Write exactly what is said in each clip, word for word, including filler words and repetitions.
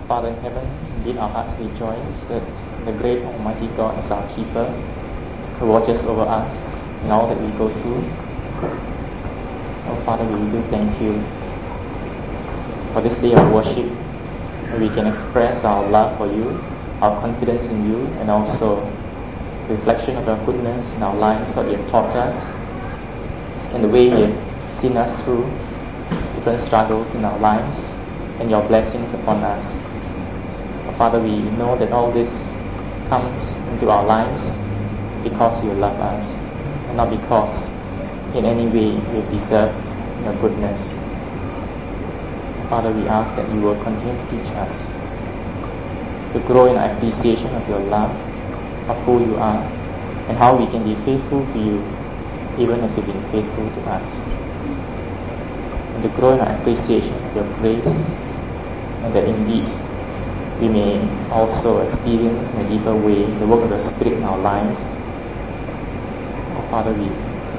Father in heaven, indeed our hearts rejoice that the great Almighty God is our keeper, who watches over us in all that we go through. Oh Father, we do thank you for this day of worship, where we can express our love for you, our confidence in you, and also reflection of your goodness in our lives, what you have taught us, and the way you have seen us through different struggles in our lives, and your blessings upon us. Oh Father, we know that all this comes into our lives because you love us, and not because in any way we deserve your goodness. Father, we ask that you will continue to teach us to grow in our appreciation of your love, of who you are, and how we can be faithful to you even as you've been faithful to us. And to grow in our appreciation of your grace, and that indeed we may also experience in a deeper way the work of the Spirit in our lives. Oh Father, we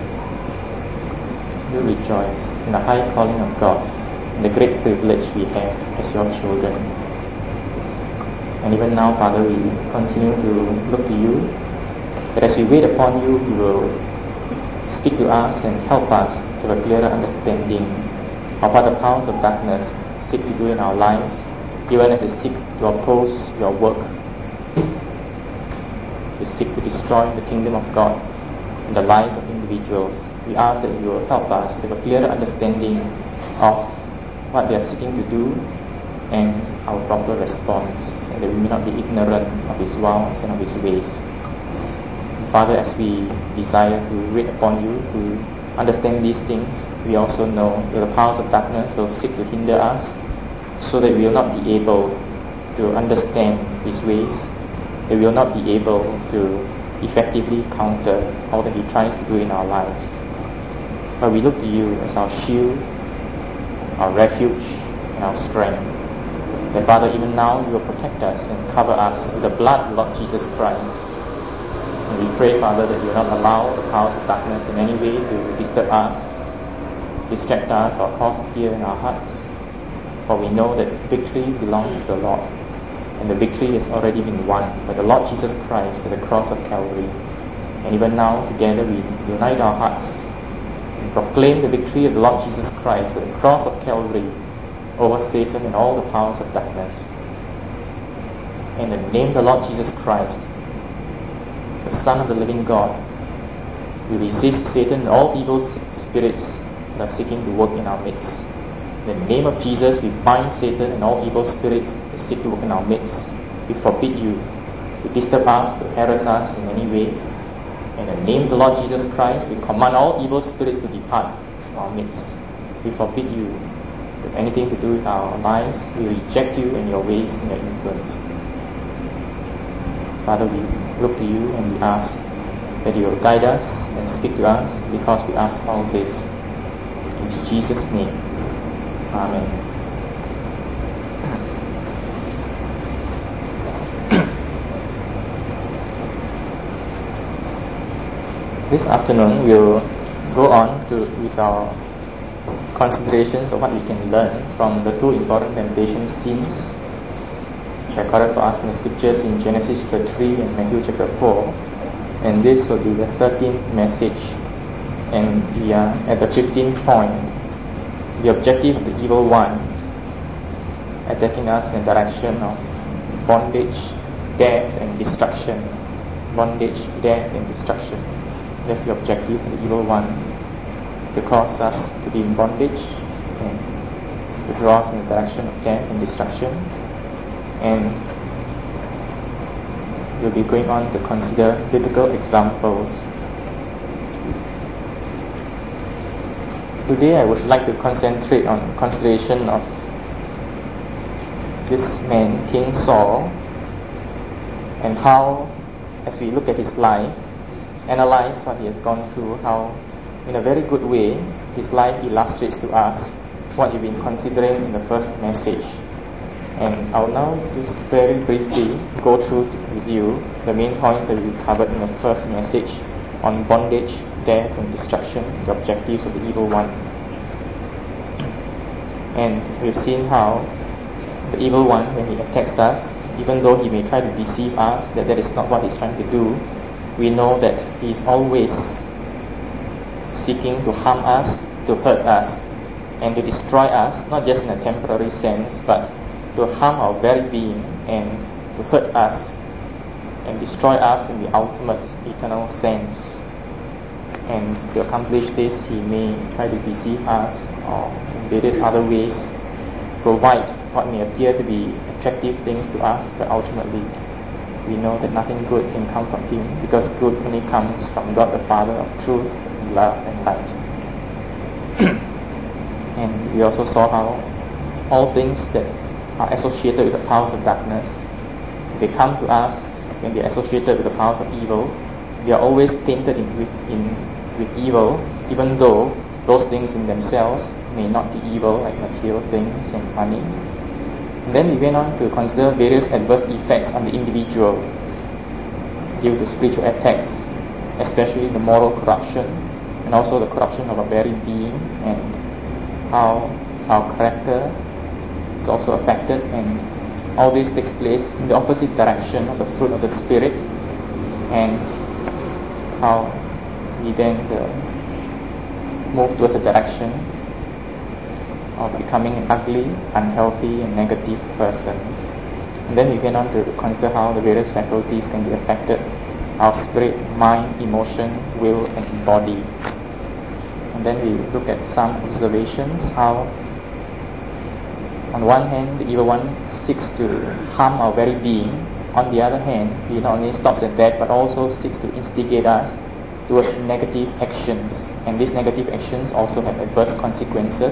will rejoice in the high calling of God and the great privilege we have as your children. And even now, Father, we continue to look to you, that as we wait upon you, you will speak to us and help us to have a clearer understanding of what the powers of darkness seek to do in our lives, even as they seek to oppose your work. They seek to destroy the kingdom of God in the lives of individuals. We ask that you will help us to have a clearer understanding of what they are seeking to do and our proper response, and that we may not be ignorant of his wiles and of his ways. And Father, as we desire to wait upon you to understand these things, we also know that the powers of darkness will seek to hinder us, so that we will not be able to understand his ways, that we will not be able to effectively counter all that he tries to do in our lives. But we look to you as our shield, our refuge, and our strength. That Father, even now you will protect us and cover us with the blood of Lord Jesus Christ. And we pray, Father, that you will not allow the powers of darkness in any way to disturb us, distract us, or cause fear in our hearts. For we know that victory belongs to the Lord, and the victory has already been won by the Lord Jesus Christ at the cross of Calvary. And even now, together we unite our hearts and proclaim the victory of the Lord Jesus Christ at the cross of Calvary over Satan and all the powers of darkness. In the name of the Lord Jesus Christ, the Son of the living God, we resist Satan and all evil spirits that are seeking to work in our midst. In the name of Jesus, we bind Satan and all evil spirits that seek to work in our midst. We forbid you to disturb us, to harass us in any way. In the name of the Lord Jesus Christ, we command all evil spirits to depart from our midst. We forbid you to have anything to do with our lives. We reject you and your ways and your influence. Father, we look to you and we ask that you will guide us and speak to us, because we ask all this in Jesus' name. Amen. This afternoon we'll go on to with our considerations of what we can learn from the two important temptation scenes recorded for us in the scriptures in Genesis chapter three and Matthew chapter four. And this will be the thirteenth message, and we are at the fifteenth point. The objective of the evil one attacking us in the direction of bondage, death and destruction. Bondage, death and destruction. That's the objective of the evil one, to cause us to be in bondage and to draw us in the direction of death and destruction. And we'll be going on to consider biblical examples. Today I would like to concentrate on consideration of this man, King Saul, and how, as we look at his life, analyze what he has gone through, how in a very good way his life illustrates to us what we've been considering in the first message. And I'll now just very briefly go through with you the main points that we covered in the first message on bondage, death and destruction, the objectives of the evil one. And we've seen how the evil one, when he attacks us, even though he may try to deceive us that that is not what he's trying to do, we know that he's always seeking to harm us, to hurt us, and to destroy us, not just in a temporary sense, but to harm our very being and to hurt us and destroy us in the ultimate eternal sense. And to accomplish this, he may try to deceive us or in various other ways provide what may appear to be attractive things to us, but ultimately we know that nothing good can come from him, because good only comes from God the Father of truth and love and light. And we also saw how all things that are associated with the powers of darkness, they come to us when they are associated with the powers of evil. They are always tainted in, with, in, with evil, even though those things in themselves may not be evil, like material things and money. And then we went on to consider various adverse effects on the individual due to spiritual attacks, especially the moral corruption and also the corruption of our very being, and how our character is also affected, and all this takes place in the opposite direction of the fruit of the Spirit, and how we then uh, move towards a direction of becoming an ugly, unhealthy and negative person. And then we went on to consider how the various faculties can be affected: our spirit, mind, emotion, will and body. And then we look at some observations, how on one hand the evil one seeks to harm our very being. On the other hand, he not only stops at that, but also seeks to instigate us towards negative actions, and these negative actions also have adverse consequences.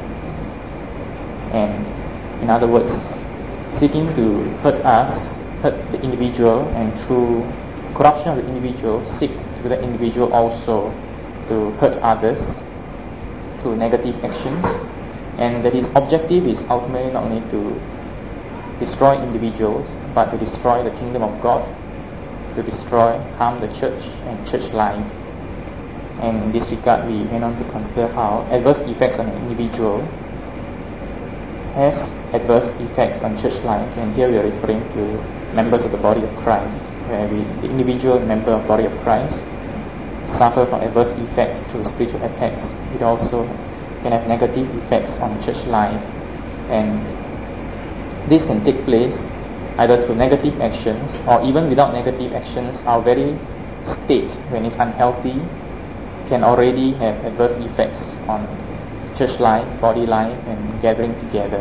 And in other words, seeking to hurt us, hurt the individual, and through corruption of the individual, seek to the individual also to hurt others through negative actions, and that his objective is ultimately not only to destroy individuals, but to destroy the kingdom of God, to destroy, harm the church and church life. And in this regard, we went on to consider how adverse effects on an individual has adverse effects on church life, and here we are referring to members of the body of Christ, where we, the individual member of the body of Christ, suffer from adverse effects through spiritual attacks. It also can have negative effects on church life, and this can take place either through negative actions or even without negative actions. Our very state, when it's unhealthy, can already have adverse effects on church life, body life, and gathering together.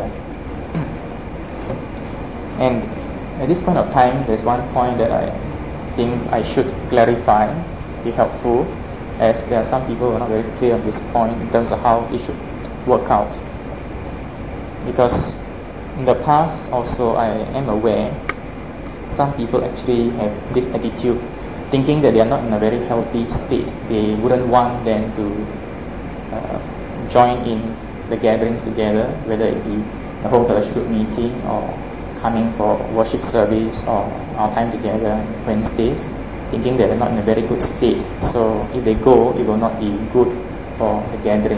And at this point of time, there's one point that I think I should clarify, be helpful, as there are some people who are not very clear on this point in terms of how it should work out. Because in the past also, I am aware some people actually have this attitude, thinking that they are not in a very healthy state. They wouldn't want them to uh, join in the gatherings together, whether it be the whole fellowship meeting or coming for worship service or our time together on Wednesdays, thinking that they're not in a very good state. So if they go, it will not be good for the gathering.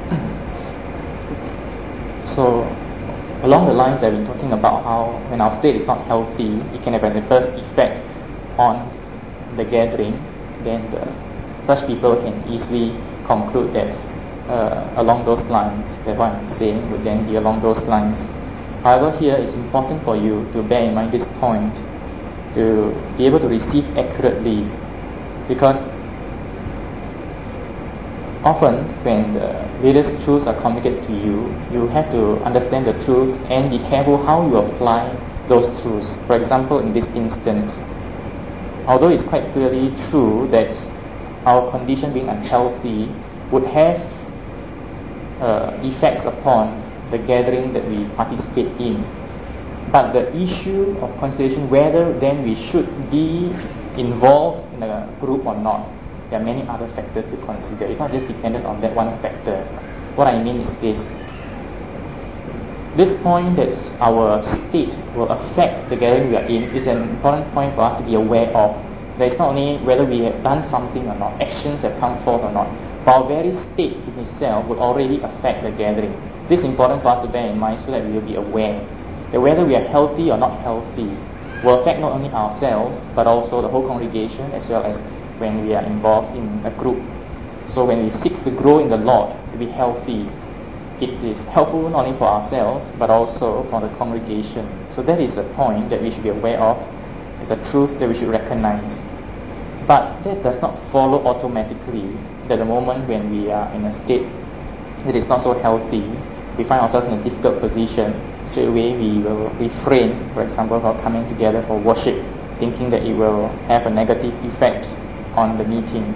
So along the lines I've been talking about how when our state is not healthy, it can have an adverse effect on the gathering, then the, such people can easily conclude that uh, along those lines, that what I'm saying would then be along those lines. However, here it's important for you to bear in mind this point, to be able to receive accurately, because often when the various truths are communicated to you, you have to understand the truths and be careful how you apply those truths. For example, in this instance, although it's quite clearly true that our condition being unhealthy would have uh, effects upon the gathering that we participate in, but the issue of consideration whether then we should be involved in a group or not, there are many other factors to consider. It's not just dependent on that one factor. What I mean is this: this point that our state will affect the gathering we are in is an important point for us to be aware of. That it's not only whether we have done something or not, actions have come forth or not, but our very state in itself will already affect the gathering. This is important for us to bear in mind so that we will be aware that whether we are healthy or not healthy will affect not only ourselves but also the whole congregation, as well as when we are involved in a group. So when we seek to grow in the Lord, to be healthy, it is helpful not only for ourselves but also for the congregation. So that is a point that we should be aware of. It's a truth that we should recognize. But that does not follow automatically that the moment when we are in a state that is not so healthy, we find ourselves in a difficult position, straight away we will refrain, for example, from coming together for worship, thinking that it will have a negative effect on the meeting.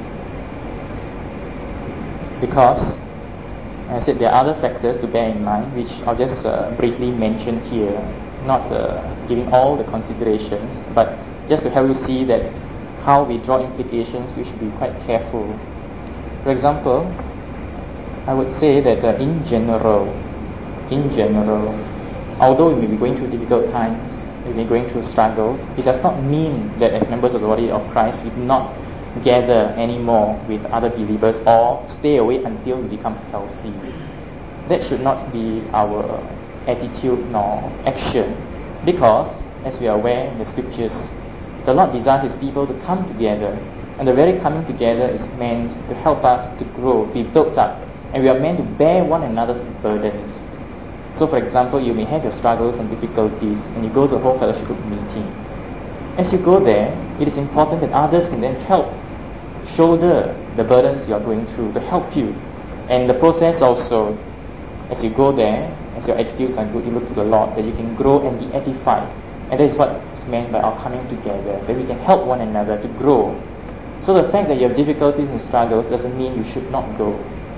Because, as I said, there are other factors to bear in mind, which I'll just uh, briefly mention here, not uh, giving all the considerations, but just to help you see that how we draw implications, we should be quite careful. For example, I would say that uh, in general, in general, although we may be going through difficult times, we may be going through struggles, it does not mean that as members of the body of Christ we do not gather anymore with other believers or stay away until we become healthy. That should not be our attitude nor action, because, as we are aware in the scriptures, the Lord desires His people to come together, and the very coming together is meant to help us to grow, be built up, and we are meant to bear one another's burdens. So, for example, you may have your struggles and difficulties, and you go to a whole fellowship group meeting. As you go there, it is important that others can then help shoulder the burdens you are going through, to help you. And the process also, as you go there, as your attitudes are good, you look to the Lord, that you can grow and be edified. And that is what is meant by our coming together, that we can help one another to grow. So the fact that you have difficulties and struggles doesn't mean you should not go.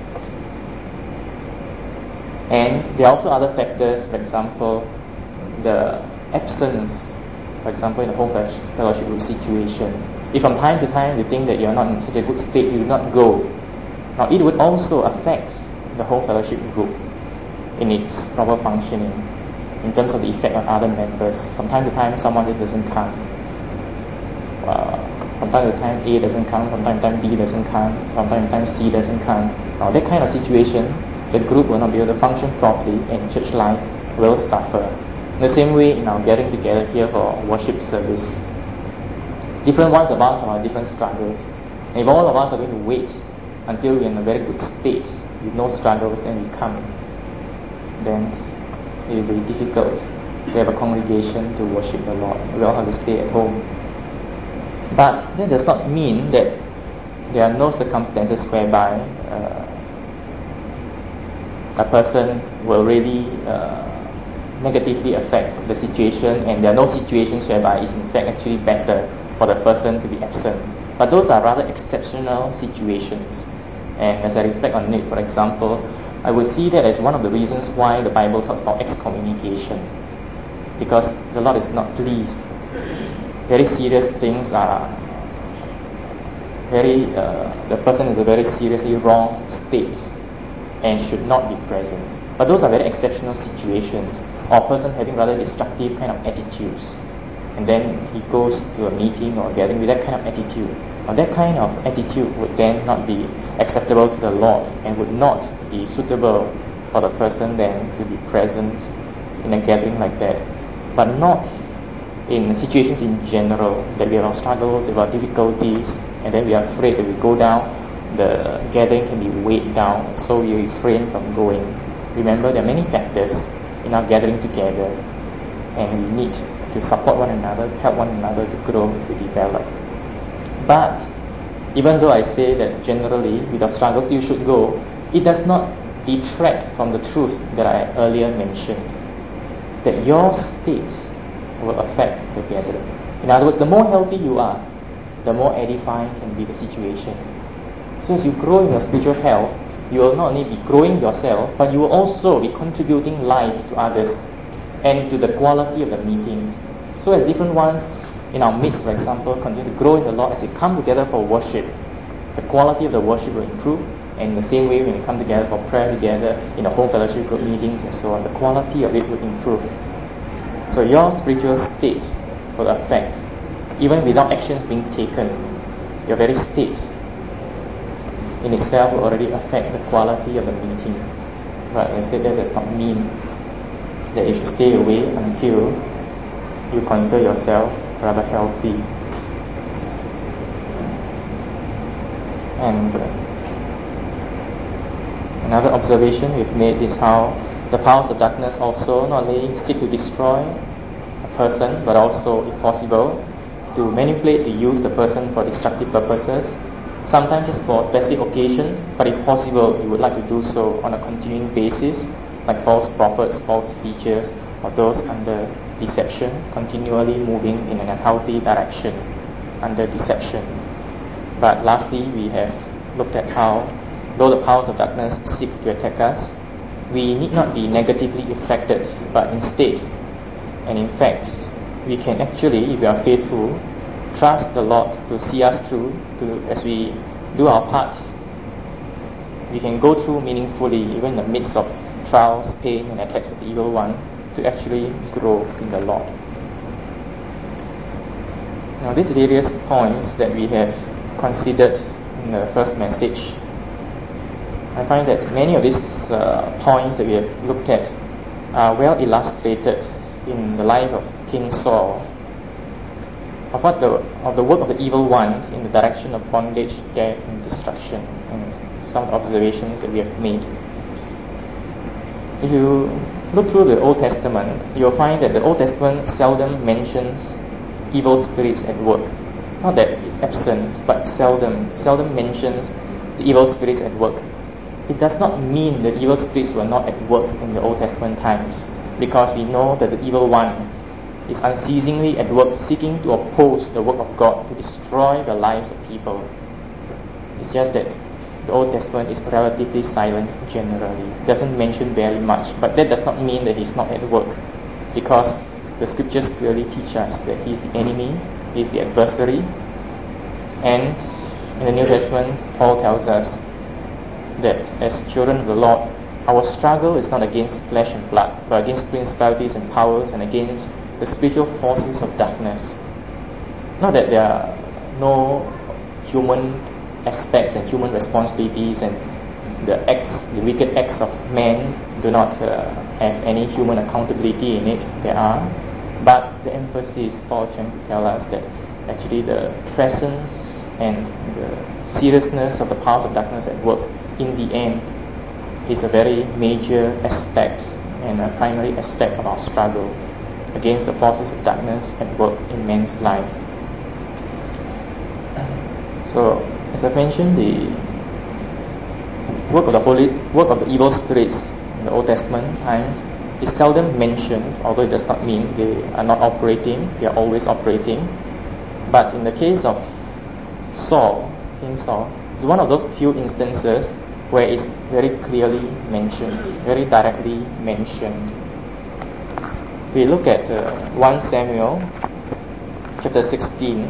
And there are also other factors, for example, the absence, for example, in the home fellowship group situation. If from time to time you think that you are not in such a good state, you do not go. Now it would also affect the whole fellowship group in its proper functioning, in terms of the effect on other members. From time to time someone just doesn't come. Uh, from time to time A doesn't come, from time to time B doesn't come, from time to time C doesn't come. Now that kind of situation, the group will not be able to function properly, and church life will suffer. In the same way, in our gathering together here for worship service, different ones of us have different struggles. And if all of us are going to wait until we're in a very good state with no struggles, then we come, then it will be difficult to have a congregation to worship the Lord. We all have to stay at home. But that does not mean that there are no circumstances whereby uh, a person will really uh, negatively affect the situation, and there are no situations whereby it's in fact actually better for the person to be absent. But those are rather exceptional situations. And as I reflect on it, for example, I would see that as one of the reasons why the Bible talks about excommunication, because the Lord is not pleased. Very serious things are very uh, the person is a very seriously wrong state and should not be present. But those are very exceptional situations, or a person having rather destructive kind of attitudes, and then he goes to a meeting or a gathering with that kind of attitude. Now that kind of attitude would then not be acceptable to the Lord, and would not be suitable for the person then to be present in a gathering like that. But not in situations in general, that we have our struggles, we have our difficulties, and then we are afraid that we go down, the gathering can be weighed down, so we refrain from going. Remember, there are many factors in our gathering together, and we need to support one another, help one another to grow, to develop. But even though I say that generally with our struggles you should go, it does not detract from the truth that I earlier mentioned, that your state will affect the gathering. In other words, the more healthy you are, the more edifying can be the situation. So as you grow in your spiritual health, you will not only be growing yourself, but you will also be contributing life to others and to the quality of the meetings. So as different ones in our midst, for example, continue to grow in the Lord, as we come together for worship, the quality of the worship will improve. And in the same way, when we come together for prayer together in the home fellowship group meetings and so on, the quality of it will improve. So your spiritual state will affect, even without actions being taken, your very state in itself will already affect the quality of the meeting. But I said that does not mean that you should stay away until you consider yourself rather healthy. And uh, another observation we've made is how the powers of darkness also not only seek to destroy a person, but also, if possible, to manipulate, to use the person for destructive purposes, sometimes just for specific occasions, but if possible, you would like to do so on a continuing basis, like false prophets, false teachers, or those under deception, continually moving in an unhealthy direction under deception. But lastly, we have looked at how, though the powers of darkness seek to attack us, we need not be negatively affected, but instead, and in fact, we can actually, if we are faithful, trust the Lord to see us through, to, as we do our part. We can go through meaningfully, even in the midst of trials, pain, and attacks of the evil one, to actually grow in the Lord. Now, these various points that we have considered in the first message, I find that many of these uh, points that we have looked at are well illustrated in the life of King Saul, of what the of the work of the evil one in the direction of bondage, death, and destruction, and some observations that we have made. If you look through the Old Testament, you'll find that the Old Testament seldom mentions evil spirits at work. Not that it's absent, but seldom, seldom mentions the evil spirits at work. It does not mean that evil spirits were not at work in the Old Testament times, because we know that the evil one is unceasingly at work seeking to oppose the work of God, to destroy the lives of people. It's just that the Old Testament is relatively silent generally. It doesn't mention very much, but that does not mean that he's not at work, because the scriptures clearly teach us that he's the enemy, he's the adversary. And in the New Testament, Paul tells us that as children of the Lord, our struggle is not against flesh and blood, but against principalities and powers, and against the spiritual forces of darkness. Not that there are no human aspects and human responsibilities, and the acts, the wicked acts of man do not uh, have any human accountability in it. There are, but the emphasis, Paul is trying to tell us that actually the presence and the seriousness of the powers of darkness at work in the end is a very major aspect and a primary aspect of our struggle against the forces of darkness at work in man's life. So, as I mentioned, the work of the holy, work of the evil spirits in the Old Testament times is seldom mentioned, although it does not mean they are not operating. They are always operating. But in the case of Saul, King Saul, it's one of those few instances where it's very clearly mentioned, very directly mentioned. We look at uh, First Samuel chapter sixteen.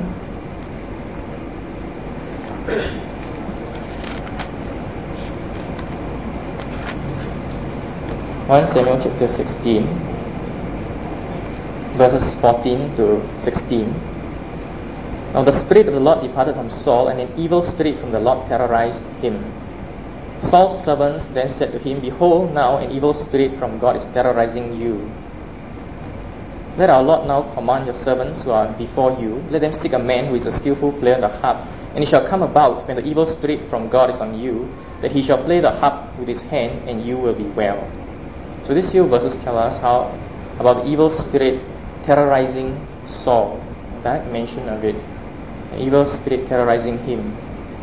First Samuel chapter sixteen, verses fourteen to sixteen. Now the Spirit of the Lord departed from Saul, and an evil spirit from the Lord terrorized him. Saul's servants then said to him, "Behold, now an evil spirit from God is terrorizing you. Let our Lord now command your servants who are before you, let them seek a man who is a skillful player on the harp, and it shall come about, when the evil spirit from God is on you, that he shall play the harp with his hand, and you will be well." So these few verses tell us how about the evil spirit terrorizing Saul. Direct mention of it. An evil spirit terrorizing him.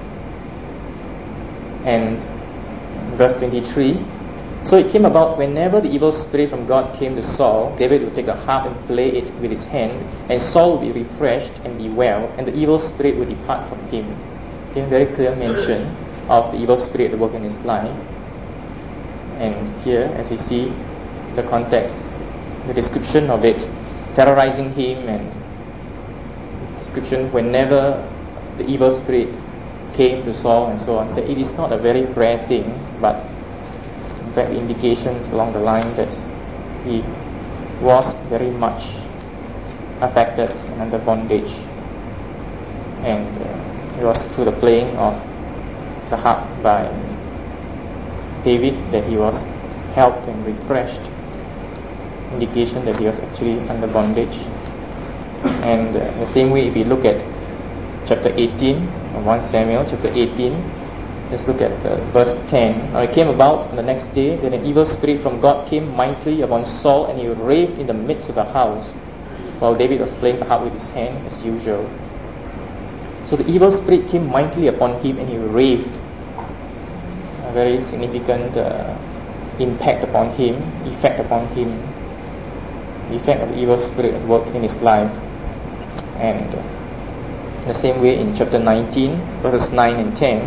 And verse twenty-three, so it came about whenever the evil spirit from God came to Saul, David would take the harp and play it with his hand, and Saul would be refreshed and be well, and the evil spirit would depart from him. Again, very clear mention of the evil spirit at work in his life. And here, as we see the context, the description of it terrorizing him, and description whenever the evil spirit came to Saul and so on, that it is not a very rare thing, but in fact the indications along the line that he was very much affected and under bondage, and uh, it was through the playing of the harp by David that he was helped and refreshed. indication that he was actually under bondage. And uh, in the same way, if we look at chapter eighteen of First Samuel, chapter eighteen, let's look at uh, verse ten. Now it came about on the next day that an evil spirit from God came mightily upon Saul, and he raved in the midst of the house, while David was playing the harp with his hand as usual. So the evil spirit came mightily upon him, and he raved. A very significant uh, impact upon him, effect upon him, the effect of the evil spirit at work in his life. And uh, in the same way in chapter nineteen, verses nine and ten,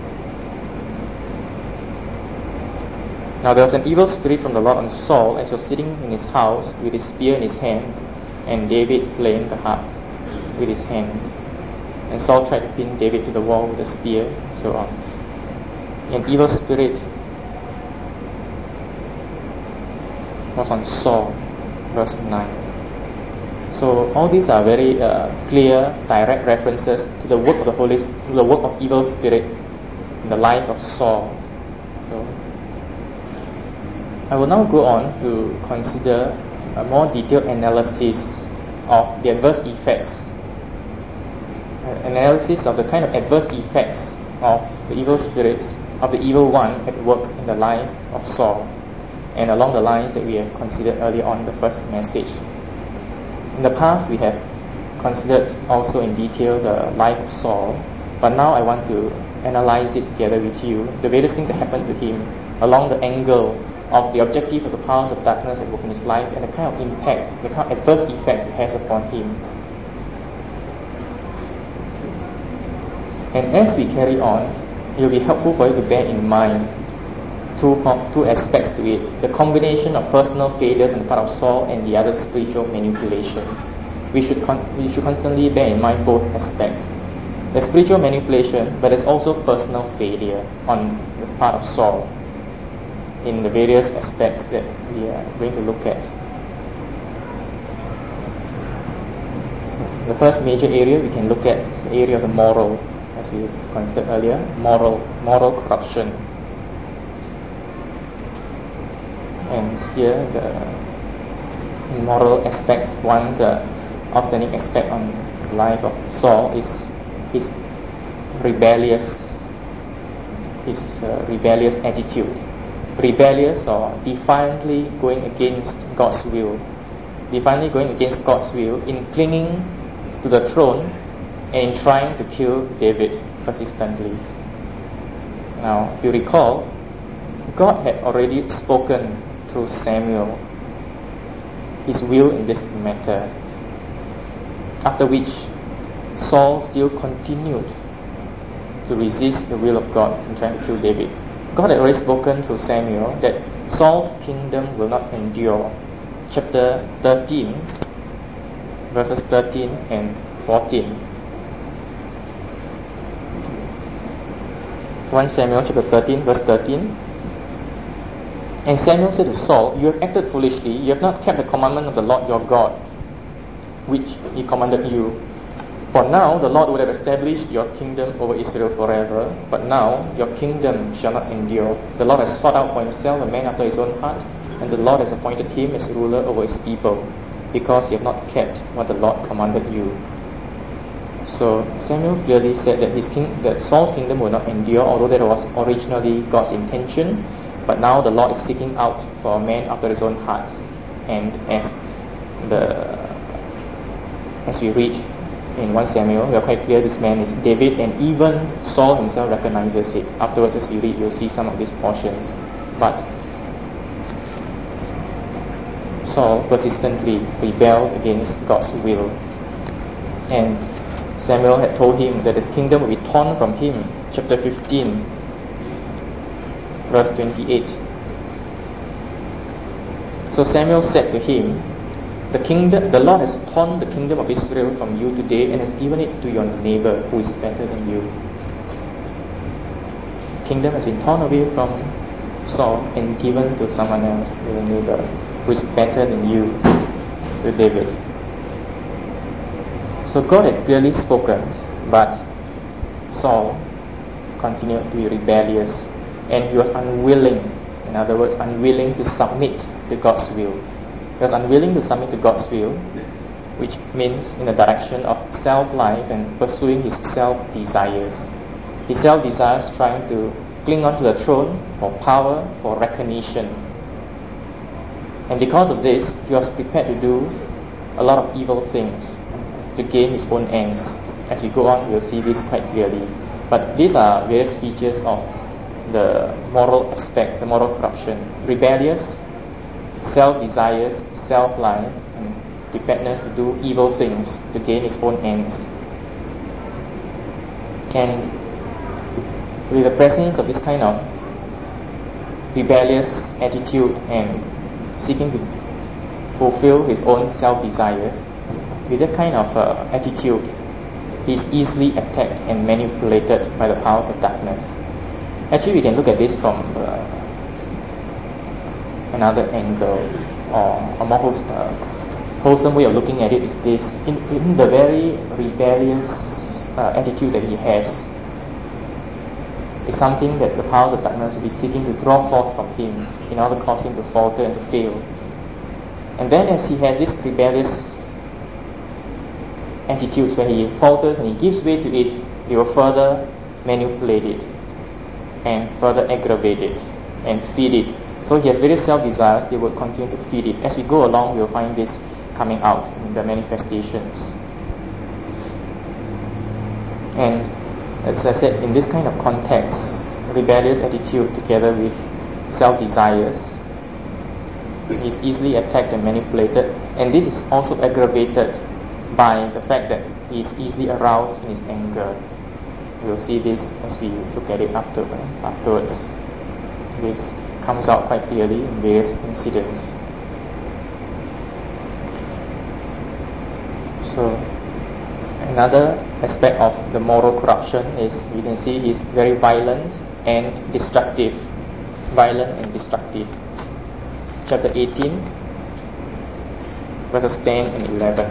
now there was an evil spirit from the Lord on Saul, as he was sitting in his house with his spear in his hand, and David playing the harp with his hand. And Saul tried to pin David to the wall with a spear, and so on. An evil spirit was on Saul, verse nine. So all these are very uh, clear, direct references to the work of the Holy, to the work of evil spirit in the life of Saul. So I will now go on to consider a more detailed analysis of the adverse effects, an analysis of the kind of adverse effects of the evil spirits, of the evil one at work in the life of Saul, and along the lines that we have considered earlier on in the first message. In the past, we have considered also in detail the life of Saul, but now I want to analyze it together with you, the various things that happened to him along the angle of the objective of the powers of darkness at work in his life, and the kind of impact, the kind of adverse effects it has upon him. And as we carry on, it will be helpful for you to bear in mind two, two aspects to it: the combination of personal failures on the part of Saul and the other spiritual manipulation. We should con- we should constantly bear in mind both aspects. There's spiritual manipulation, but there's also personal failure on the part of Saul in the various aspects that we are going to look at. So the first major area we can look at is the area of the moral, as we considered earlier, moral moral corruption. And here the moral aspects, one, the outstanding aspect on the life of Saul is his rebellious his uh, rebellious attitude. Rebellious or defiantly going against God's will, defiantly going against God's will in clinging to the throne and in trying to kill David persistently. Now, if you recall, God had already spoken through Samuel his will in this matter, after which Saul still continued to resist the will of God in trying to kill David. God had already spoken through Samuel that Saul's kingdom will not endure. Chapter thirteen, verses thirteen and fourteen. First Samuel chapter thirteen, verse thirteen. And Samuel said to Saul, "You have acted foolishly. You have not kept the commandment of the Lord your God, which he commanded you. For now the Lord would have established your kingdom over Israel forever, but now your kingdom shall not endure. The Lord has sought out for himself a man after his own heart, and the Lord has appointed him as ruler over his people, because you have not kept what the Lord commanded you." So Samuel clearly said that his king, that Saul's kingdom will not endure, although that was originally God's intention. But now the Lord is seeking out for a man after his own heart, and as the as we read in First Samuel, we are quite clear this man is David, and even Saul himself recognizes it. Afterwards, as we read, you'll see some of these portions. But Saul persistently rebelled against God's will, and Samuel had told him that the kingdom would be torn from him. Chapter fifteen, verse twenty-eight. So Samuel said to him, The kingdom, the Lord has torn the kingdom of Israel from you today and has given it to your neighbor who is better than you. The kingdom has been torn away from Saul and given to someone else, your neighbor, who is better than you, to David. So God had clearly spoken, but Saul continued to be rebellious, and he was unwilling, in other words, unwilling to submit to God's will. He was unwilling to submit to God's will, which means in the direction of self-life and pursuing his self-desires. His self-desires trying to cling on to the throne for power, for recognition. And because of this, he was prepared to do a lot of evil things to gain his own ends. As we go on, we'll see this quite clearly. But these are various features of the moral aspects, the moral corruption. Rebellious, self-desires, self-life, and preparedness to do evil things to gain his own ends. And with the presence of this kind of rebellious attitude and seeking to fulfill his own self-desires, with that kind of uh, attitude, he is easily attacked and manipulated by the powers of darkness. Actually, we can look at this from uh, another angle, or a more wholesome, uh, wholesome way of looking at it is this. In, in the very rebellious uh, attitude that he has, is something that the powers of darkness will be seeking to draw forth from him in order to cause him to falter and to fail. And then as he has this rebellious attitudes where he falters and he gives way to it, he will further manipulate it and further aggravate it and feed it. So he has various self-desires, they will continue to feed it. As we go along, we will find this coming out in the manifestations. And as I said, in this kind of context, rebellious attitude together with self-desires is easily attacked and manipulated, and this is also aggravated by the fact that he is easily aroused in his anger. We'll see this as we look at it after, afterwards. This comes out quite clearly in various incidents. So, another aspect of the moral corruption is, we can see, is very violent and destructive. Violent and destructive. Chapter eighteen, verses ten and eleven.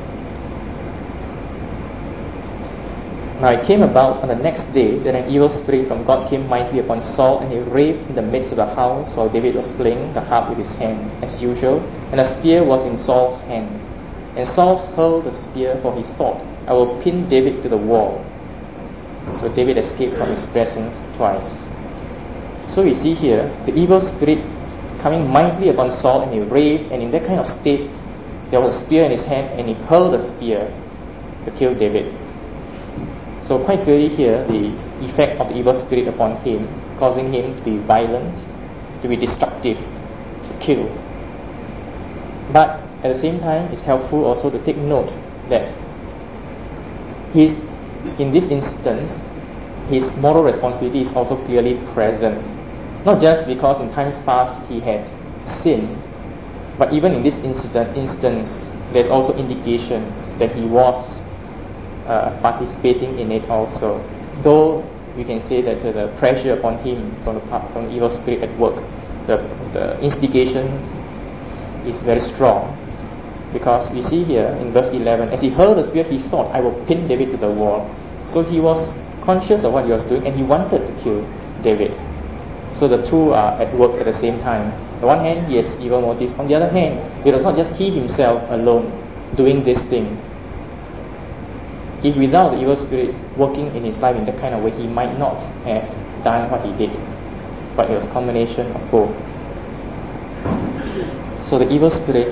Now it came about on the next day that an evil spirit from God came mightily upon Saul, and he raved in the midst of the house while David was playing the harp with his hand, as usual, and a spear was in Saul's hand. And Saul hurled the spear, for he thought, I will pin David to the wall. So David escaped from his presence twice. So we see here, the evil spirit coming mightily upon Saul, and he raved, and in that kind of state, there was a spear in his hand, and he hurled the spear to kill David. So quite clearly here, the effect of the evil spirit upon him, causing him to be violent, to be destructive, to kill. But at the same time, it's helpful also to take note that his, in this instance, his moral responsibility is also clearly present. Not just because in times past he had sinned, but even in this incident, instance, there's also indication that he was Uh, participating in it also. Though we can say that uh, the pressure upon him from the, from the evil spirit at work, the, the instigation is very strong. Because we see here in verse eleven, as he hurled the spear, he thought, I will pin David to the wall. So he was conscious of what he was doing, and he wanted to kill David. So the two are at work at the same time. On the one hand, he has evil motives. On the other hand, it was not just he himself alone doing this thing. If without the evil spirits working in his life in that kind of way, he might not have done what he did. But it was a combination of both. So the evil spirit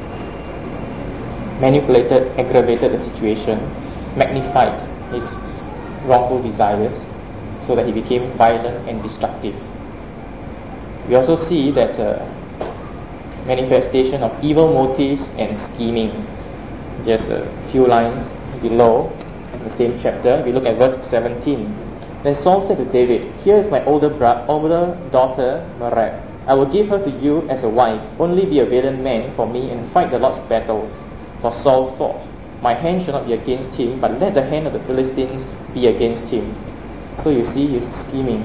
manipulated, aggravated the situation, magnified his wrongful desires, so that he became violent and destructive. We also see that uh, manifestation of evil motives and scheming. Just a few lines below, in the same chapter, we look at verse seventeen. Then Saul said to David, Here is my older bro- older daughter, Merab. I will give her to you as a wife. Only be a valiant man for me and fight the Lord's battles. For Saul thought, My hand shall not be against him, but let the hand of the Philistines be against him. So you see, he's scheming.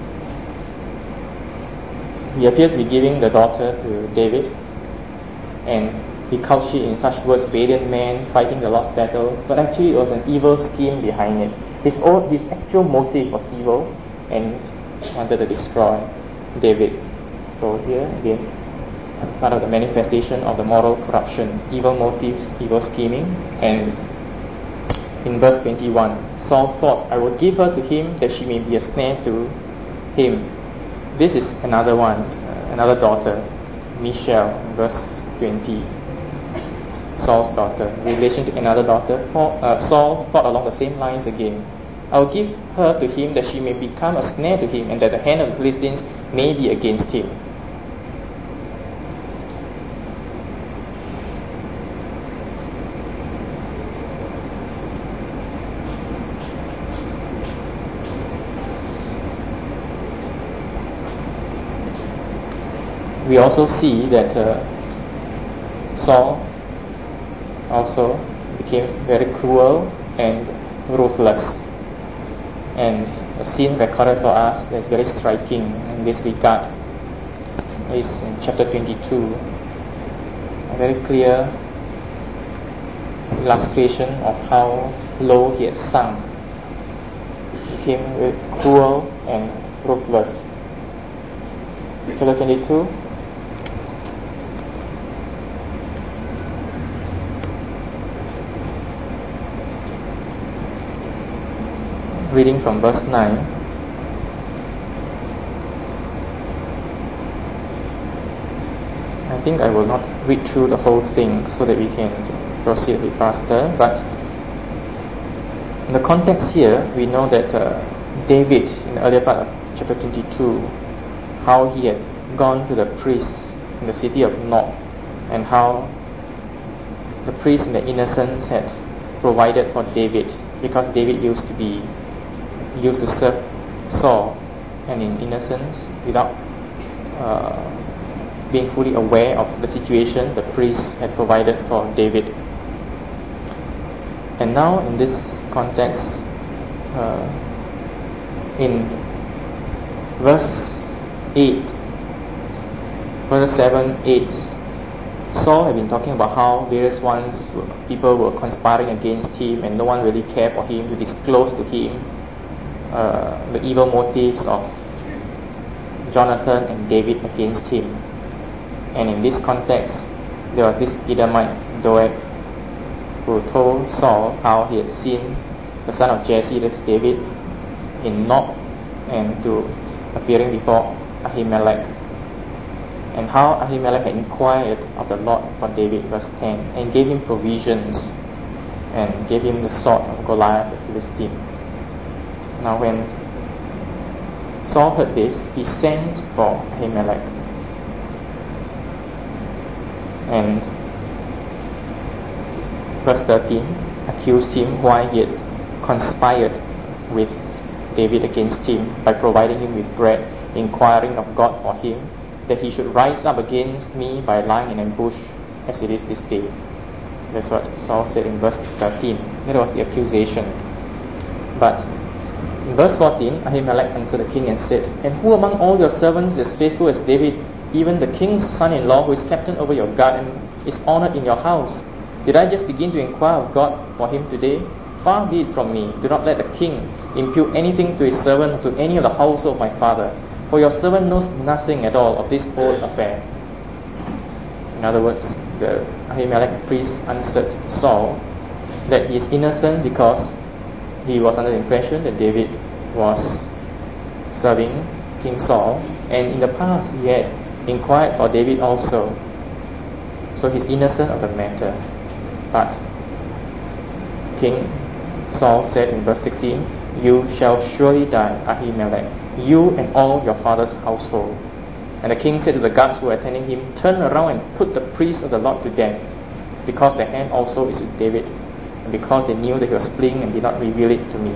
He appears to be giving the daughter to David, and he couched it in such words, valiant man fighting the Lord's battle, but actually it was an evil scheme behind it. His own, his actual motive was evil and wanted to destroy David. So here again, part of the manifestation of the moral corruption, evil motives, evil scheming. And in verse twenty-one, Saul thought, I will give her to him that she may be a snare to him. This is another one, uh, another daughter, Michal, verse twenty. Saul's daughter. In relation to another daughter, Paul, uh, Saul thought along the same lines again. I will give her to him that she may become a snare to him, and that the hand of the Philistines may be against him. We also see that uh, Saul also became very cruel and ruthless. And a scene recorded for us that is very striking in this regard is in chapter twenty-two. A very clear illustration of how low he had sunk. He became very cruel and ruthless. Chapter twenty-two. Reading from verse nine. I think I will not read through the whole thing so that we can proceed a bit faster, but in the context here, we know that uh, David, in the earlier part of chapter twenty-two, how he had gone to the priests in the city of Nob, and how the priests in the innocence had provided for David, because David used to be used to serve Saul, and in innocence, without uh, being fully aware of the situation, the priests had provided for David. And now in this context, uh, in verse eight, verse seven, eight, Saul had been talking about how various ones, people were conspiring against him, and no one really cared for him to disclose to him Uh, the evil motives of Jonathan and David against him. And in this context, there was this Edomite, Doeg, who told Saul how he had seen the son of Jesse, that's David, in Nob, and to appearing before Ahimelech, and how Ahimelech had inquired of the Lord for David, verse ten, and gave him provisions and gave him the sword of Goliath the Philistine. Now when Saul heard this, he sent for Ahimelech and verse thirteen accused him why he had conspired with David against him by providing him with bread, inquiring of God for him that he should rise up against me by lying in ambush as it is this day. That's what Saul said in verse thirteen. That was the accusation. But in verse fourteen, Ahimelech answered the king and said, And who among all your servants is faithful as David, even the king's son-in-law, who is captain over your guard and is honored in your house? Did I just begin to inquire of God for him today? Far be it from me. Do not let the king impute anything to his servant or to any of the household of my father, for your servant knows nothing at all of this whole affair. In other words, the Ahimelech priest answered Saul that he is innocent because he was under the impression that David was serving King Saul, and in the past he had inquired for David also. So he's innocent of the matter. But King Saul said in verse sixteen, You shall surely die, Ahimelech, you and all your father's household. And the king said to the guards who were attending him, Turn around and put the priest of the Lord to death, because the hand also is with David, and because they knew that he was fleeing and did not reveal it to me.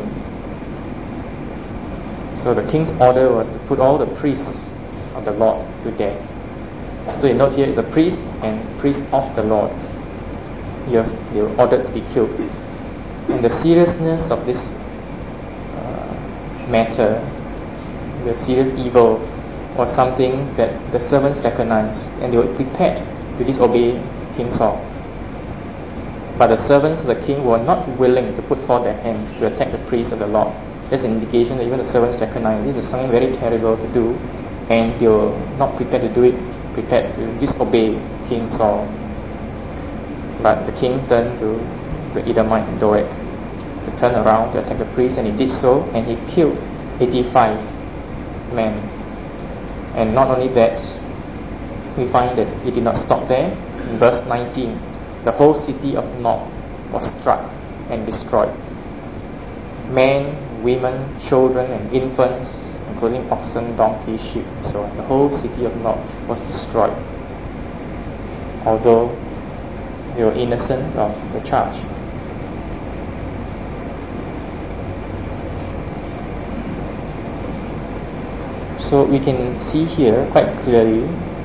So the king's order was to put all the priests of the Lord to death. So you note here is a priest and priest of the Lord. Yes, they were ordered to be killed. And the seriousness of this uh, matter, the serious evil, was something that the servants recognized, and they were prepared to disobey King Saul. But the servants of the king were not willing to put forth their hands to attack the priests of the Lord. That's an indication that even the servants recognized this is something very terrible to do, and they were not prepared to do it prepared to disobey King Saul. But the king turned to the Edomite Doeg to turn around to attack the priest, and he did so, and he killed eighty-five men. And not only that, we find that he did not stop there. In verse nineteen, the whole city of Nob was struck and destroyed. Men, women, children, and infants, including oxen, donkeys, sheep, and so on. The whole city of Nob was destroyed, although they were innocent of the charge. So we can see here quite clearly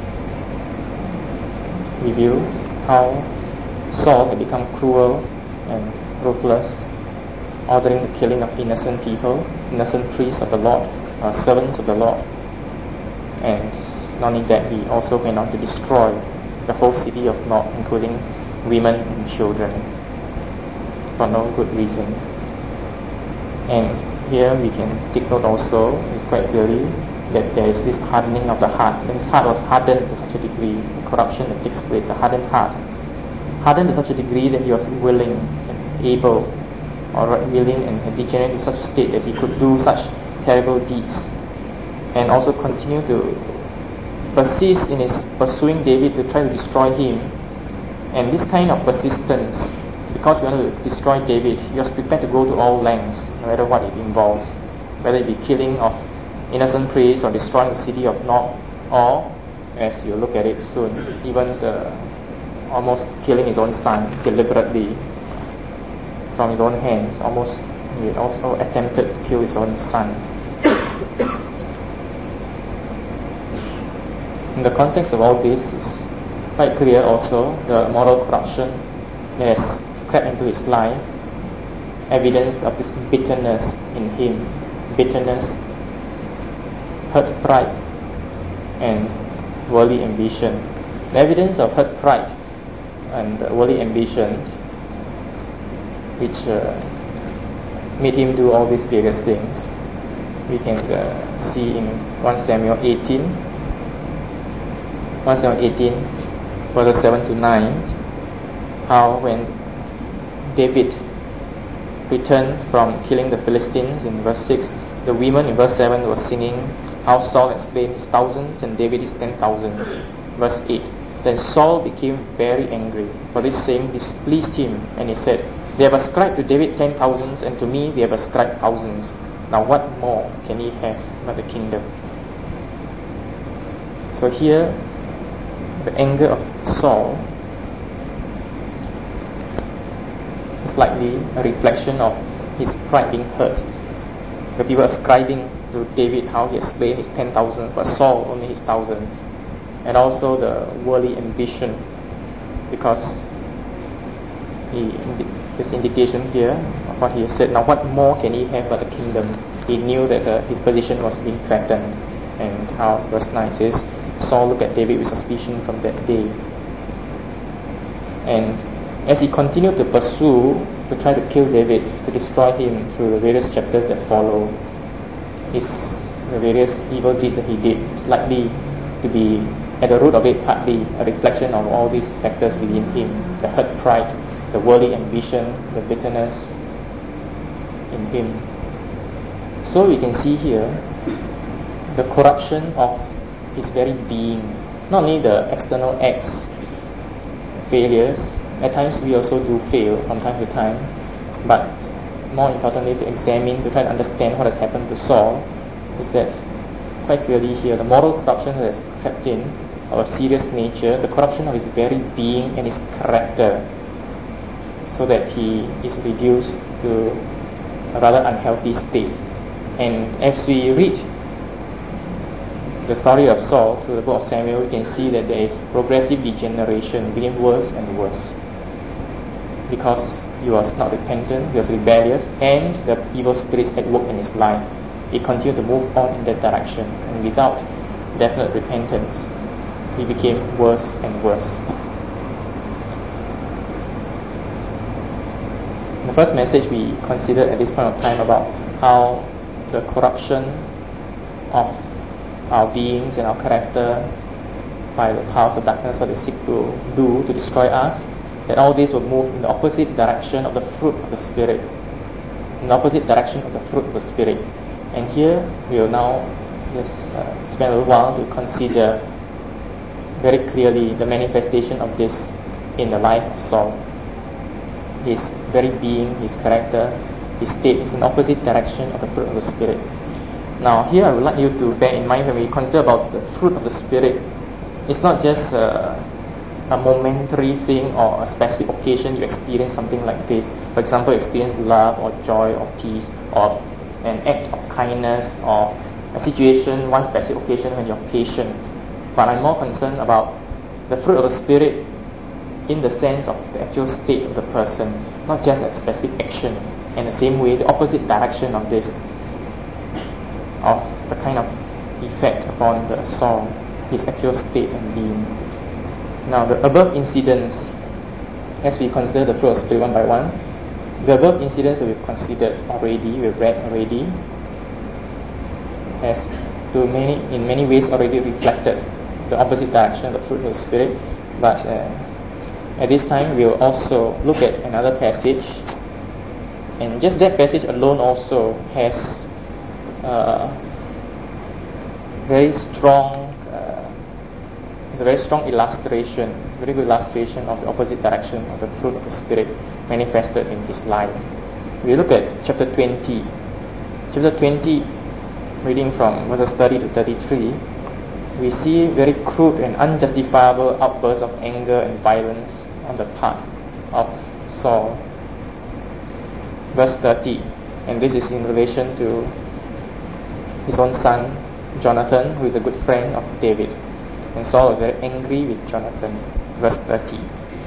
revealed how Saul had become cruel and ruthless, ordering the killing of innocent people, innocent priests of the Lord, uh, servants of the Lord. And not only that, he also went on to destroy the whole city of Nob, including women and children, for no good reason. And here we can take note also, it's quite clearly, that there is this hardening of the heart. His heart was hardened to such a degree, the corruption that takes place, the hardened heart. Hardened to such a degree that he was willing and able, or willing and degenerate to such a state that he could do such terrible deeds, and also continue to persist in his pursuing David to try to destroy him. And this kind of persistence, because he wanted to destroy David, he was prepared to go to all lengths, no matter what it involves, whether it be killing of innocent priests or destroying the city of Nob, or, as you look at it soon, even the, almost killing his own son deliberately from his own hands. Almost, he also attempted to kill his own son. In the context of all this is quite clear also the moral corruption that has crept into his life, evidence of this bitterness in him, bitterness, hurt pride, and worldly ambition. The evidence of hurt pride and worldly ambition, which uh, made him do all these various things, we can uh, see in First Samuel eighteen, First Samuel eighteen, verses seven to nine, how when David returned from killing the Philistines in verse six, the women in verse seven were singing how Saul had slain his thousands and David his ten thousands. Verse eight, then Saul became very angry, for this saying displeased him, and he said, they have ascribed to David ten thousands, and to me they have ascribed thousands. Now what more can he have but the kingdom? So here, the anger of Saul is likely a reflection of his pride being hurt. The people ascribing to David how he has slain his ten thousands, but Saul only his thousands. And also the worldly ambition, because he, this indication here of what he has said, now what more can he have but the kingdom? He knew that uh, his position was being threatened, and how verse nine says, Saul looked at David with suspicion from that day. And as he continued to pursue, to try to kill David, to destroy him through the various chapters that follow, his the various evil deeds that he did is likely to be at the root of it partly a reflection of all these factors within him, the hurt pride, the worldly ambition, the bitterness in him. So we can see here the corruption of his very being, not only the external acts, failures. At times we also do fail from time to time, but more importantly to examine, to try to understand what has happened to Saul, is that quite clearly here the moral corruption that has crept in of a serious nature, the corruption of his very being and his character, so that he is reduced to a rather unhealthy state. And as we read the story of Saul through the book of Samuel, we can see that there is progressive degeneration, became worse and worse, because he was not repentant, he was rebellious, and the evil spirits at work in his life. He continued to move on in that direction, and without definite repentance, he became worse and worse. The first message we considered at this point of time about how the corruption of our beings and our character by the powers of darkness, what they seek to do to destroy us, that all this will move in the opposite direction of the fruit of the Spirit. In the opposite direction of the fruit of the Spirit. And here we will now just uh, spend a little while to consider very clearly the manifestation of this in the life of Saul. His very being, his character, his state is in the opposite direction of the fruit of the Spirit. Now here I would like you to bear in mind when we consider about the fruit of the Spirit, it's not just uh, a momentary thing or a specific occasion you experience something like this. For example, you experience love or joy or peace or an act of kindness or a situation, one specific occasion when you're patient. But I'm more concerned about the fruit of the Spirit in the sense of the actual state of the person, not just a specific action. In the same way, the opposite direction of this, of the kind of effect upon the Saul, his actual state and being. Now, the above incidents, as we consider the fruit of the Spirit one by one, the above incidents that we've considered already, we've read already, has to many, in many ways already reflected the opposite direction of the fruit of the Spirit. But uh, at this time, we will also look at another passage, and just that passage alone also has uh, very strong, uh, it's a very strong illustration, very good illustration of the opposite direction of the fruit of the Spirit manifested in his life. We look at chapter twenty. Chapter twenty, reading from verses thirty to thirty-three, we see very crude and unjustifiable outbursts of anger and violence on the part of Saul. Verse thirty, and this is in relation to his own son Jonathan, who is a good friend of David. And Saul was very angry with Jonathan. Verse thirty.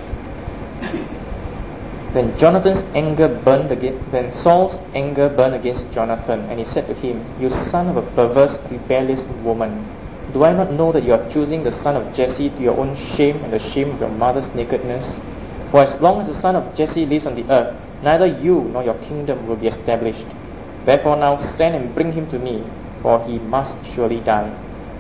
Then Jonathan's anger burned against then Saul's anger burned against Jonathan, and he said to him, "You son of a perverse, rebellious woman, do I not know that you are choosing the son of Jesse to your own shame and the shame of your mother's nakedness? For as long as the son of Jesse lives on the earth, neither you nor your kingdom will be established. Therefore now send and bring him to me, for he must surely die."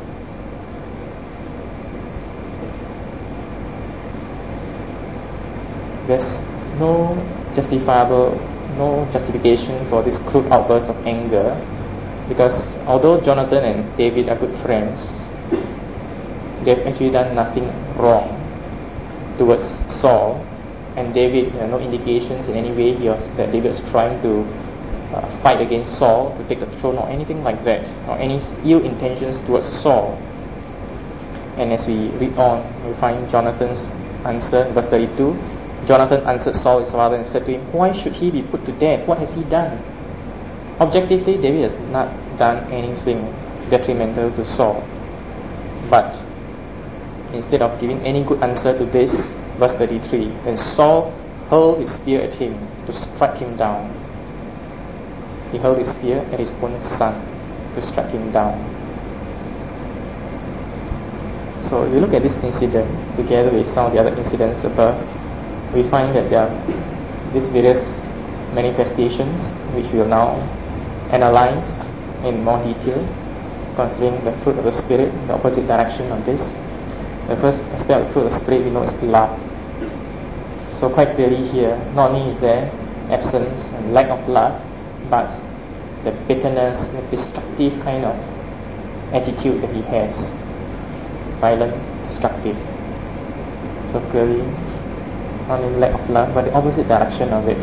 There's no justifiable, no justification for this crude outburst of anger, because although Jonathan and David are good friends, they've actually done nothing wrong towards Saul, and David, there are no indications in any way he was, that David was trying to uh, fight against Saul to take the throne or anything like that, or any ill intentions towards Saul. And as we read on, we find Jonathan's answer, verse thirty-two. Jonathan answered Saul his father and said to him, "Why should he be put to death? What has he done?" Objectively, David has not done anything detrimental to Saul. But instead of giving any good answer to this, verse thirty-three, then Saul hurled his spear at him to strike him down. He hurled his spear at his own son to strike him down. So if you look at this incident together with some of the other incidents above, we find that there are these various manifestations which we will now analyze in more detail, considering the fruit of the Spirit, the opposite direction of this. The first aspect of the fruit of the Spirit we know is love. So quite clearly here, not only is there absence and lack of love, but the bitterness, the destructive kind of attitude that he has, violent, destructive. So clearly, not only lack of love, but the opposite direction of it.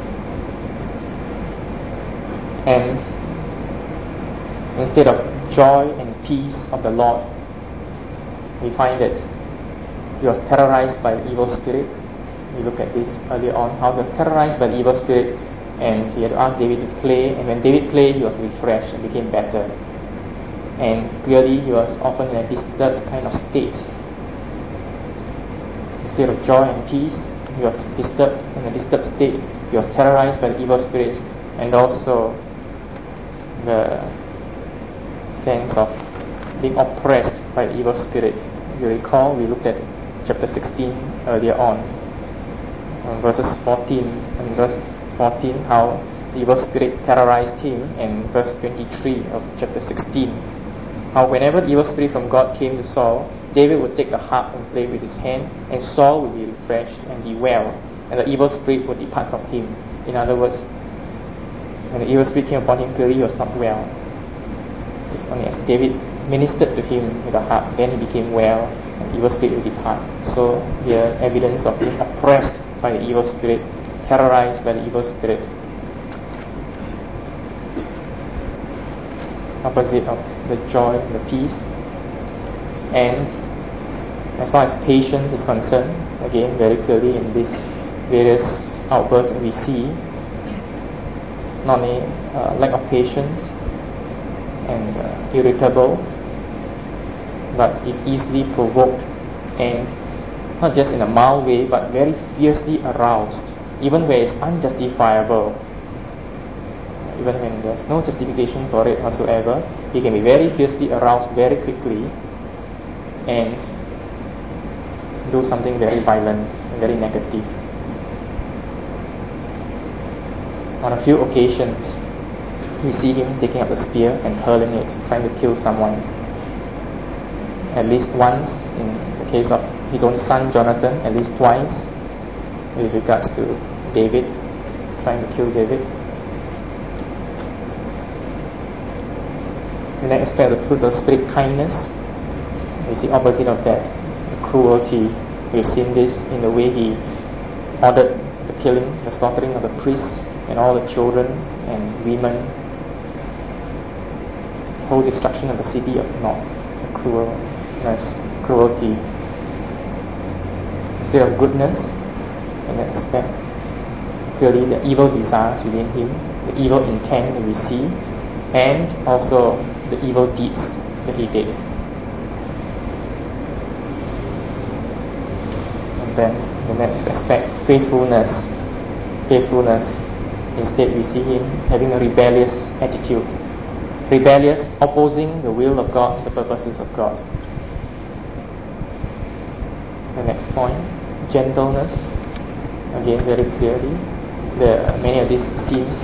And instead of joy and peace of the Lord, we find that he was terrorized by the evil spirit. We look at this earlier on, how he was terrorized by the evil spirit, and he had to ask David to play, and when David played, he was refreshed and became better. And clearly he was often in a disturbed kind of state. Instead of joy and peace, he was disturbed, in a disturbed state. He was terrorized by the evil spirits, and also the sense of being oppressed by the evil spirit. If you recall, we looked at chapter sixteen earlier on, um, verses fourteen and verse fourteen, how the evil spirit terrorized him, and verse twenty-three of chapter sixteen. how whenever the evil spirit from God came to Saul, David would take the harp and play with his hand, and Saul would be refreshed and be well, and the evil spirit would depart from him. In other words, when the evil spirit came upon him, clearly he was not well. It's only as David ministered to him with a harp, then he became well, and the evil spirit would depart. So here, evidence of being oppressed by the evil spirit, terrorized by the evil spirit. Opposite of the joy, the peace. And as far as patience is concerned, again, very clearly in these various outbursts that we see, not only uh, lack of patience and uh, irritable, but is easily provoked, and not just in a mild way, but very fiercely aroused, even where it's unjustifiable. Even when there's no justification for it whatsoever, he can be very fiercely aroused very quickly and do something very violent and very negative. On a few occasions, we see him taking up the spear and hurling it, trying to kill someone. At least once, in the case of his own son Jonathan, at least twice, with regards to David, trying to kill David. The next aspect of the fruit of the Spirit, kindness. We see opposite of that, the cruelty. We've seen this in the way he ordered the killing, the slaughtering of the priests and all the children and women, whole destruction of the city of Nob, the cruelness, cruelty. Instead of goodness, in that aspect, clearly the evil desires within him, the evil intent that we see, and also the evil deeds that he did. And then the next aspect, faithfulness. Faithfulness. Instead, we see him having a rebellious attitude. Rebellious, opposing the will of God, the purposes of God. The next point, gentleness. Again, very clearly, there are many of these scenes.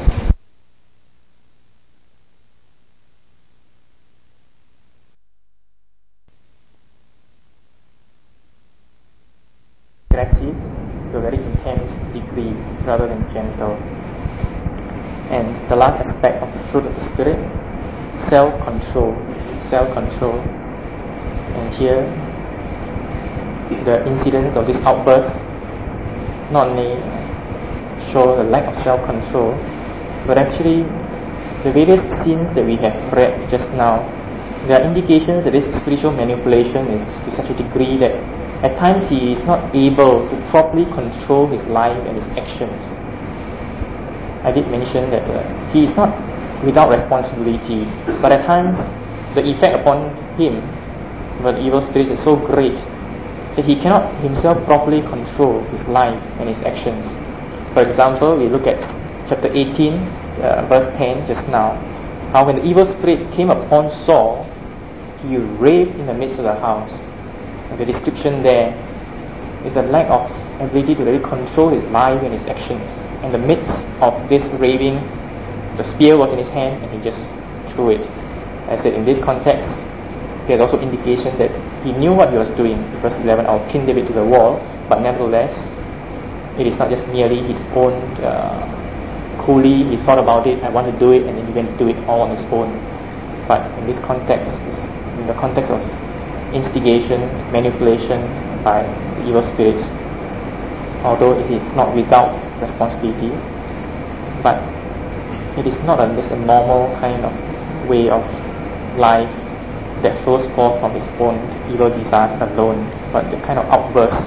Aggressive to a very intense degree rather than gentle. And the last aspect of the fruit of the Spirit, self-control. Self-control. And here, the incidents of this outburst not only show the lack of self-control, but actually the various scenes that we have read just now, there are indications that this spiritual manipulation is to such a degree that at times he is not able to properly control his life and his actions. I did mention that uh, he is not without responsibility, but at times the effect upon him by the evil spirits is so great that he cannot himself properly control his life and his actions. For example, we look at chapter eighteen, uh, verse ten just now, how when the evil spirit came upon Saul, he raved in the midst of the house. And the description there is the lack of ability to really control his life and his actions. In the midst of this raving, the spear was in his hand and he just threw it. As I said, in this context, there's also indication that he knew what he was doing. Verse eleven, I'll pin David to the wall, but nevertheless, it is not just merely his own uh, coolly, he thought about it, I want to do it, and then he went to do it all on his own. But in this context, in the context of instigation, manipulation by the evil spirits, although it is not without responsibility, but it is not a, just a normal kind of way of life that flows forth from his own evil desires alone, but the kind of outburst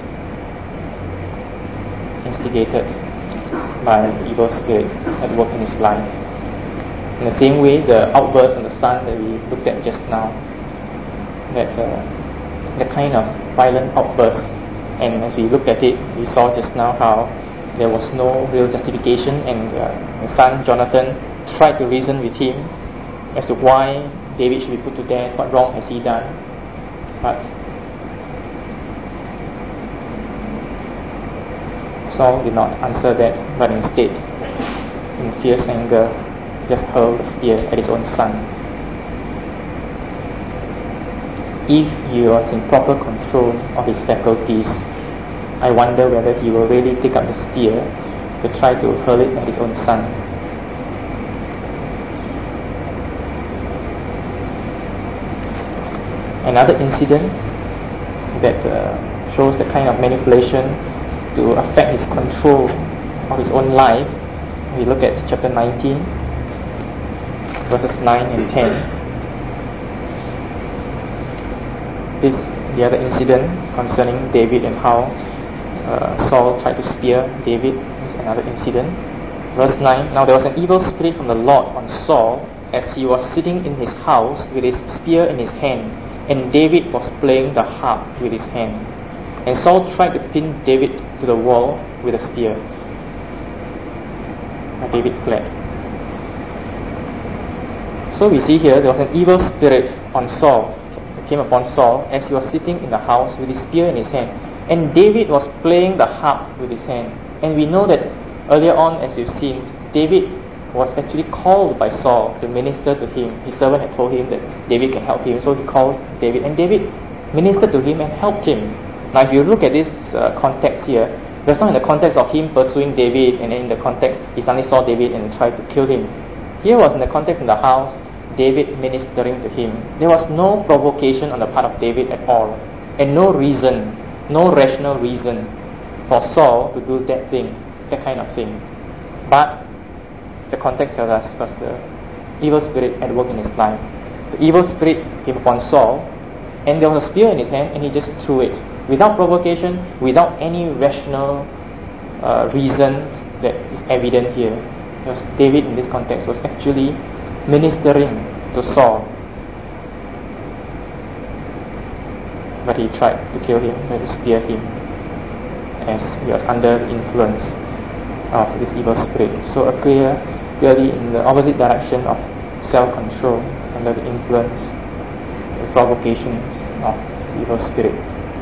instigated by the evil spirit at work in his life. In the same way, the outburst on the sun that we looked at just now, that uh, the kind of violent outburst, and as we looked at it, we saw just now how there was no real justification, and uh, the son Jonathan tried to reason with him as to why David should be put to death, what wrong has he done, but Saul did not answer that, but instead, in fierce anger, just hurled the spear at his own son. if he was in proper control of his faculties, I wonder whether he will really take up the spear to try to hurl it at his own son. Another incident that uh, shows the kind of manipulation to affect his control of his own life. We look at chapter nineteen, verses nine and ten. This the other incident concerning David and how uh, Saul tried to spear David is another incident. Verse nine. Now there was an evil spirit from the Lord on Saul as he was sitting in his house with his spear in his hand, and David was playing the harp with his hand. And Saul tried to pin David to the wall with a spear. And David fled. So we see here there was an evil spirit on Saul, that came upon Saul as he was sitting in the house with his spear in his hand. And David was playing the harp with his hand. And we know that earlier on, as you've seen, David was actually called by Saul to minister to him. His servant had told him that David can help him, so he calls David, and David ministered to him and helped him. Now if you look at this uh, context here, that's not in the context of him pursuing David, and then in the context he suddenly saw David and tried to kill him. Here was in the context in the house, David ministering to him. There was no provocation on the part of David at all, and no reason, no rational reason for Saul to do that thing, that kind of thing. But the context tells us was the evil spirit at work in his life. The evil spirit came upon Saul, and there was a spear in his hand, and he just threw it without provocation, without any rational uh, reason that is evident here. Because David in this context was actually ministering to Saul, but he tried to kill him, tried to spear him, as he was under the influence of this evil spirit. So a clear, clearly in the opposite direction of self-control, under the influence, the provocations of the evil spirit.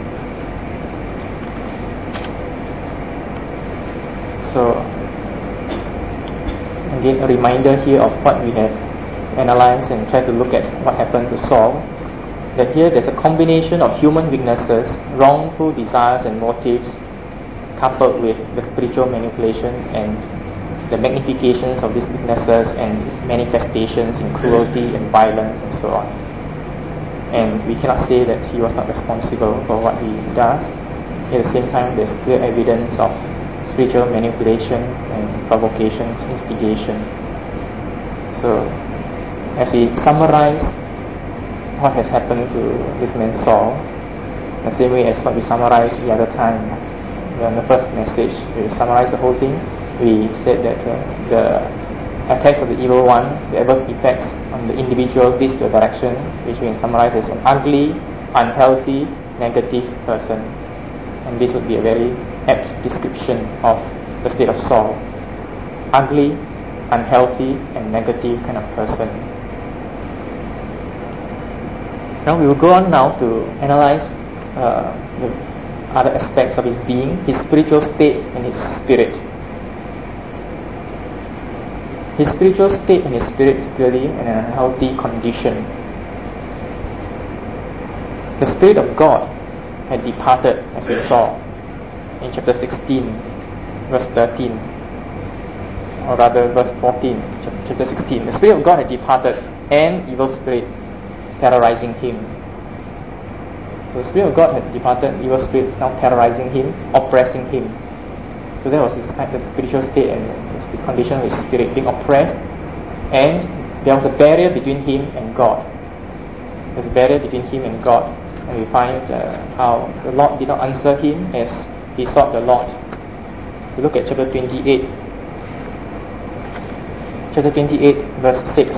So again, a reminder here of what we have analyzed and tried to look at what happened to Saul. That here there's a combination of human weaknesses, wrongful desires and motives, coupled with the spiritual manipulation and the magnifications of these weaknesses and its manifestations in cruelty and violence and so on. And we cannot say that he was not responsible for what he does. At the same time, there's clear evidence of spiritual manipulation and provocations, instigation. So, as we summarize what has happened to this man Saul, the same way as what we summarized the other time in the first message, we summarized the whole thing. We said that uh, the attacks of the evil one, the adverse effects on the individual, leads to a direction which we can summarize as an ugly, unhealthy, negative person. And this would be a very apt description of the state of Saul. Ugly, unhealthy, and negative kind of person. Now we will go on now to analyze uh, the other aspects of his being, his spiritual state and his spirit. His spiritual state and his spirit is clearly in an unhealthy condition. The Spirit of God had departed, as we saw in chapter sixteen, verse thirteen, or rather verse fourteen, chapter sixteen. The Spirit of God had departed, and evil spirit terrorizing him. So the Spirit of God had departed, evil spirit is now terrorizing him, oppressing him. So that was his kind of spiritual state and the condition of his spirit, being oppressed, and there was a barrier between him and God. There's a barrier between him and God, and we find uh, how the Lord did not answer him as he sought the Lord. We look at chapter twenty-eight, chapter twenty-eight, verse six.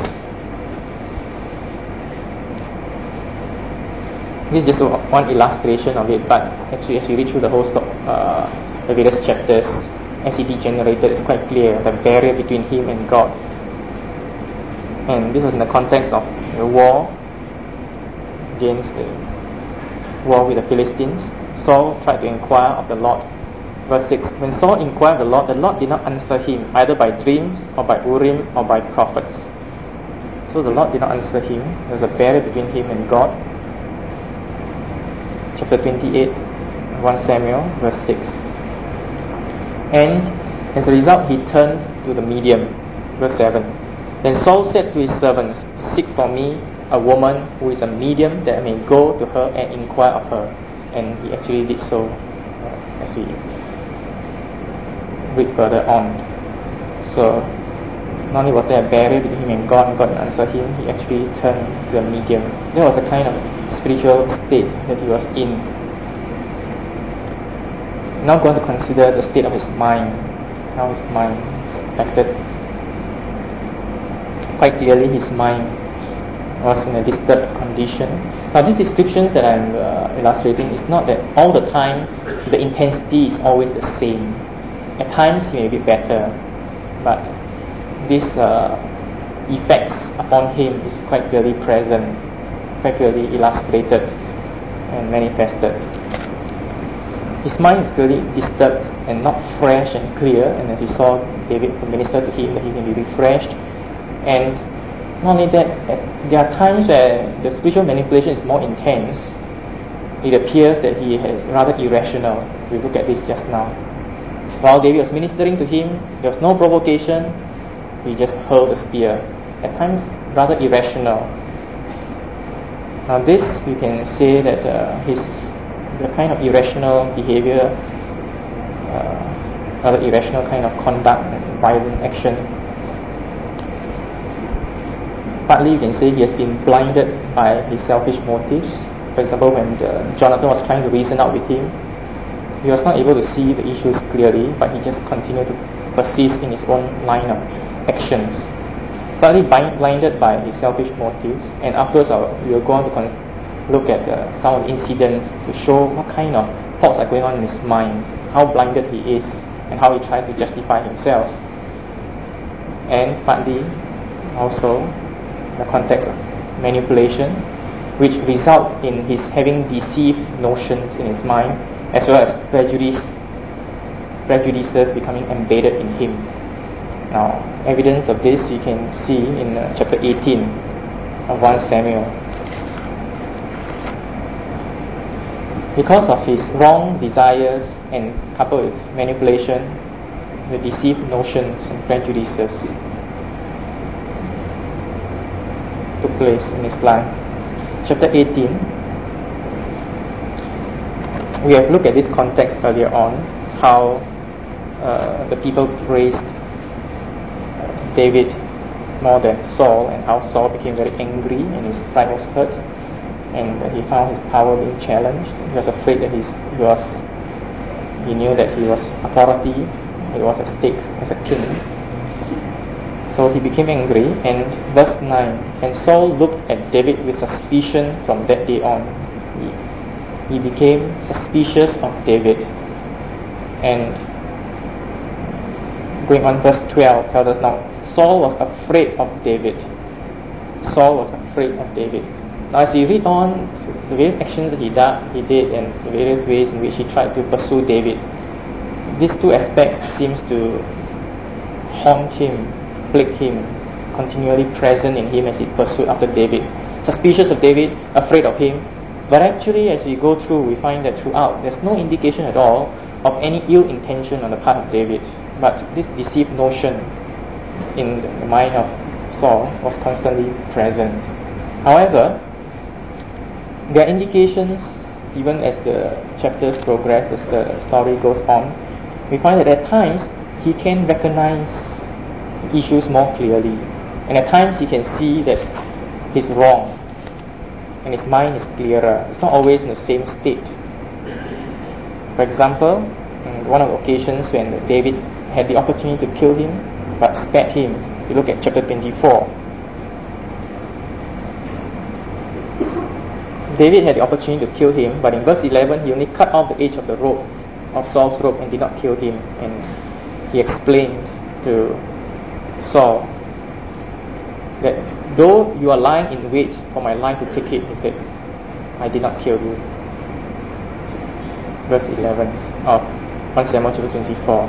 This is just one illustration of it, but actually as we read through the whole story, uh, the various chapters, as he degenerated, it's quite clear the barrier between him and God. And this was in the context of the war against the war with the Philistines. Saul tried to inquire of the Lord. Verse six, when Saul inquired of the Lord, the Lord did not answer him, either by dreams, or by Urim, or by prophets. So the Lord did not answer him. There's a barrier between him and God. chapter twenty-eight, First Samuel, verse six. And as a result, he turned to the medium, verse seven. Then Saul said to his servants, "Seek for me a woman who is a medium, that I may go to her and inquire of her." And he actually did so, uh, as we read further on. So, not only was there a barrier between him and God, and God didn't answer him, he actually turned to a medium. There was a kind of spiritual state that he was in. Now going to consider the state of his mind, how his mind affected. Quite clearly, his mind was in a disturbed condition. Now, these descriptions that I'm uh, illustrating is not that all the time the intensity is always the same. At times, he may be better, but this uh, effects upon him is quite clearly present, quite clearly illustrated and manifested. His mind is clearly disturbed and not fresh and clear, and as we saw David minister to him, that he can be refreshed. And not only that, there are times where the spiritual manipulation is more intense. It appears that he is rather irrational. We look at this just now. While David was ministering to him, there was no provocation. He just hurled the spear. At times, rather irrational. Now this, we can say that uh, his the kind of irrational behavior, uh, rather irrational kind of conduct and violent action, partly you can say he has been blinded by his selfish motives. For example, when the, Jonathan was trying to reason out with him, he was not able to see the issues clearly, but he just continued to persist in his own line of actions. Partly blinded by his selfish motives, and afterwards we will go on to con- look at uh, some of the incidents to show what kind of thoughts are going on in his mind, how blinded he is, and how he tries to justify himself. And partly also the context of manipulation, which result in his having deceived notions in his mind, as well as prejudice, prejudices becoming embedded in him. Now, evidence of this you can see in uh, chapter eighteen of First Samuel. Because of his wrong desires and coupled with manipulation, the deceived notions and prejudices took place in his life. Chapter eighteen, we have looked at this context earlier on, how uh, the people praised David more than Saul, and how Saul became very angry and his pride was hurt, and he found his power being challenged. He was afraid that he's, he was he knew that he was authority, he was at stake as a king. So he became angry. And verse nine, and Saul looked at David with suspicion from that day on. He, he became suspicious of David. And going on, verse twelve tells us now, Saul was afraid of David. Saul was afraid of David. Now as we read on, the various actions that he did, he did and the various ways in which he tried to pursue David, these two aspects seems to haunt him, plague him, continually present in him as he pursued after David. Suspicious of David, afraid of him. But actually, as we go through, we find that throughout, there's no indication at all of any ill intention on the part of David. But this deceived notion in the mind of Saul was constantly present. However, there are indications, even as the chapters progress, as the story goes on, we find that at times he can recognize issues more clearly, and at times he can see that he's wrong, and his mind is clearer. It's not always in the same state. For example, on one of the occasions when David had the opportunity to kill him but spared him, you look at chapter twenty-four. David had the opportunity to kill him, but in verse eleven he only cut off the edge of the rope, of Saul's rope, and did not kill him. And he explained to Saul that though you are lying in wait for my life to take it, he said, I did not kill you. Verse eleven of First Samuel chapter twenty-four.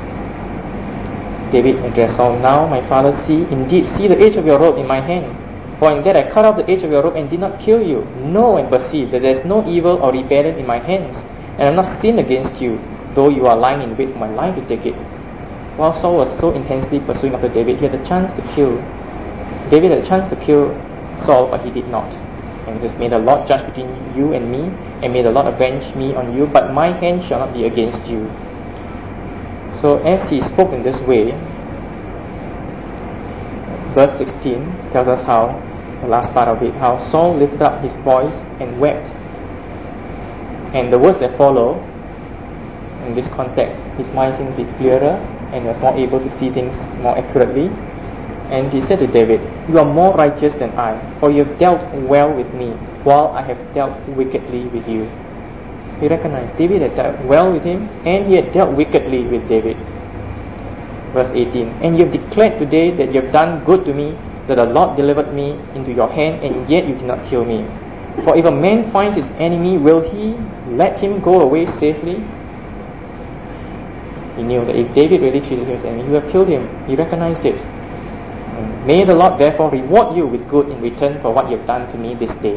David addressed Saul, now my father, see, indeed, see the edge of your robe in my hand. For in that I cut off the edge of your robe and did not kill you. Know and perceive that there is no evil or rebellion in my hands, and I have not sinned against you, though you are lying in wait for my life to take it. While Saul was so intensely pursuing after David, he had the chance to kill. David had a chance to kill Saul, but he did not. And he just made the Lord judge between you and me, and may the Lord avenge me on you, but my hand shall not be against you. So as he spoke in this way, verse sixteen tells us how, the last part of it, how Saul lifted up his voice and wept. And the words that follow, in this context, his mind seemed to be clearer, and he was more able to see things more accurately. And he said to David, you are more righteous than I, for you have dealt well with me, while I have dealt wickedly with you. He recognized David had dealt well with him, and he had dealt wickedly with David. Verse eighteen, and you have declared today that you have done good to me, that the Lord delivered me into your hand, and yet you did not kill me. For if a man finds his enemy, will he let him go away safely? He knew that if David really treated him as enemy, he would have killed him. He recognized it. May the Lord therefore reward you with good in return for what you have done to me this day.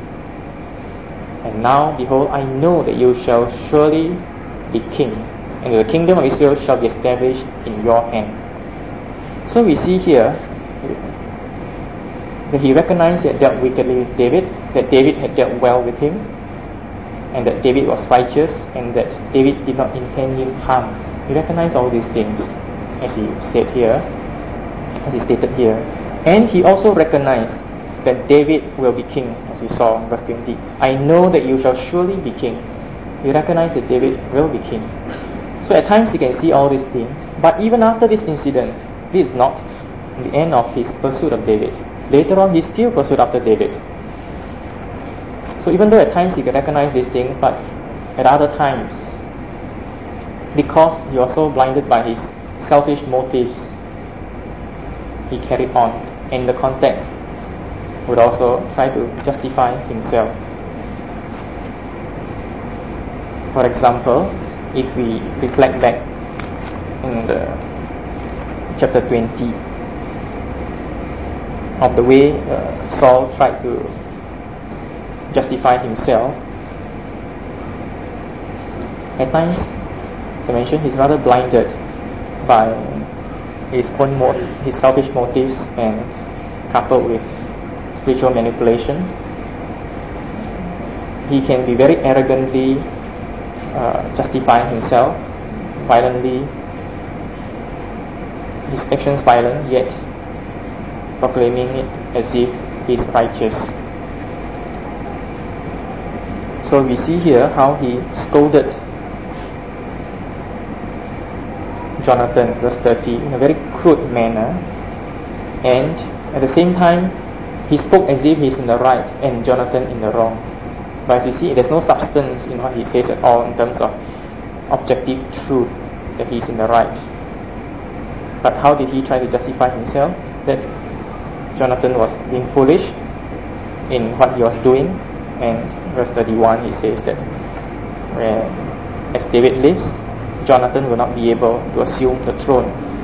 And now, behold, I know that you shall surely be king, and the kingdom of Israel shall be established in your hand. So we see here that he recognized he had dealt wickedly with David, that David had dealt well with him, and that David was righteous, and that David did not intend him harm. He recognized all these things, as he said here, as he stated here. And he also recognized that David will be king, as we saw in verse twenty. I know that you shall surely be king. He recognized that David will be king. So at times he can see all these things, but even after this incident, this is not the end of his pursuit of David. Later on, he still pursued after David. So even though at times he can recognize these things, but at other times, because he was so blinded by his selfish motives, he carried on. In the context, would also try to justify himself. For example, if we reflect back in the chapter twenty of the way uh, Saul tried to justify himself, at times, as I mentioned, he's rather blinded by his own mo- his selfish motives, and coupled with spiritual manipulation, he can be very arrogantly uh, justifying himself, violently, his actions violent, yet proclaiming it as if he is righteous. So we see here how he scolded Jonathan, verse thirty, in a very crude manner, and at the same time he spoke as if he's in the right and Jonathan in the wrong. But as you see, there's no substance in what he says at all in terms of objective truth that he's in the right. But how did he try to justify himself? That Jonathan was being foolish in what he was doing, and verse thirty-one he says that where, as David lives, Jonathan will not be able to assume the throne.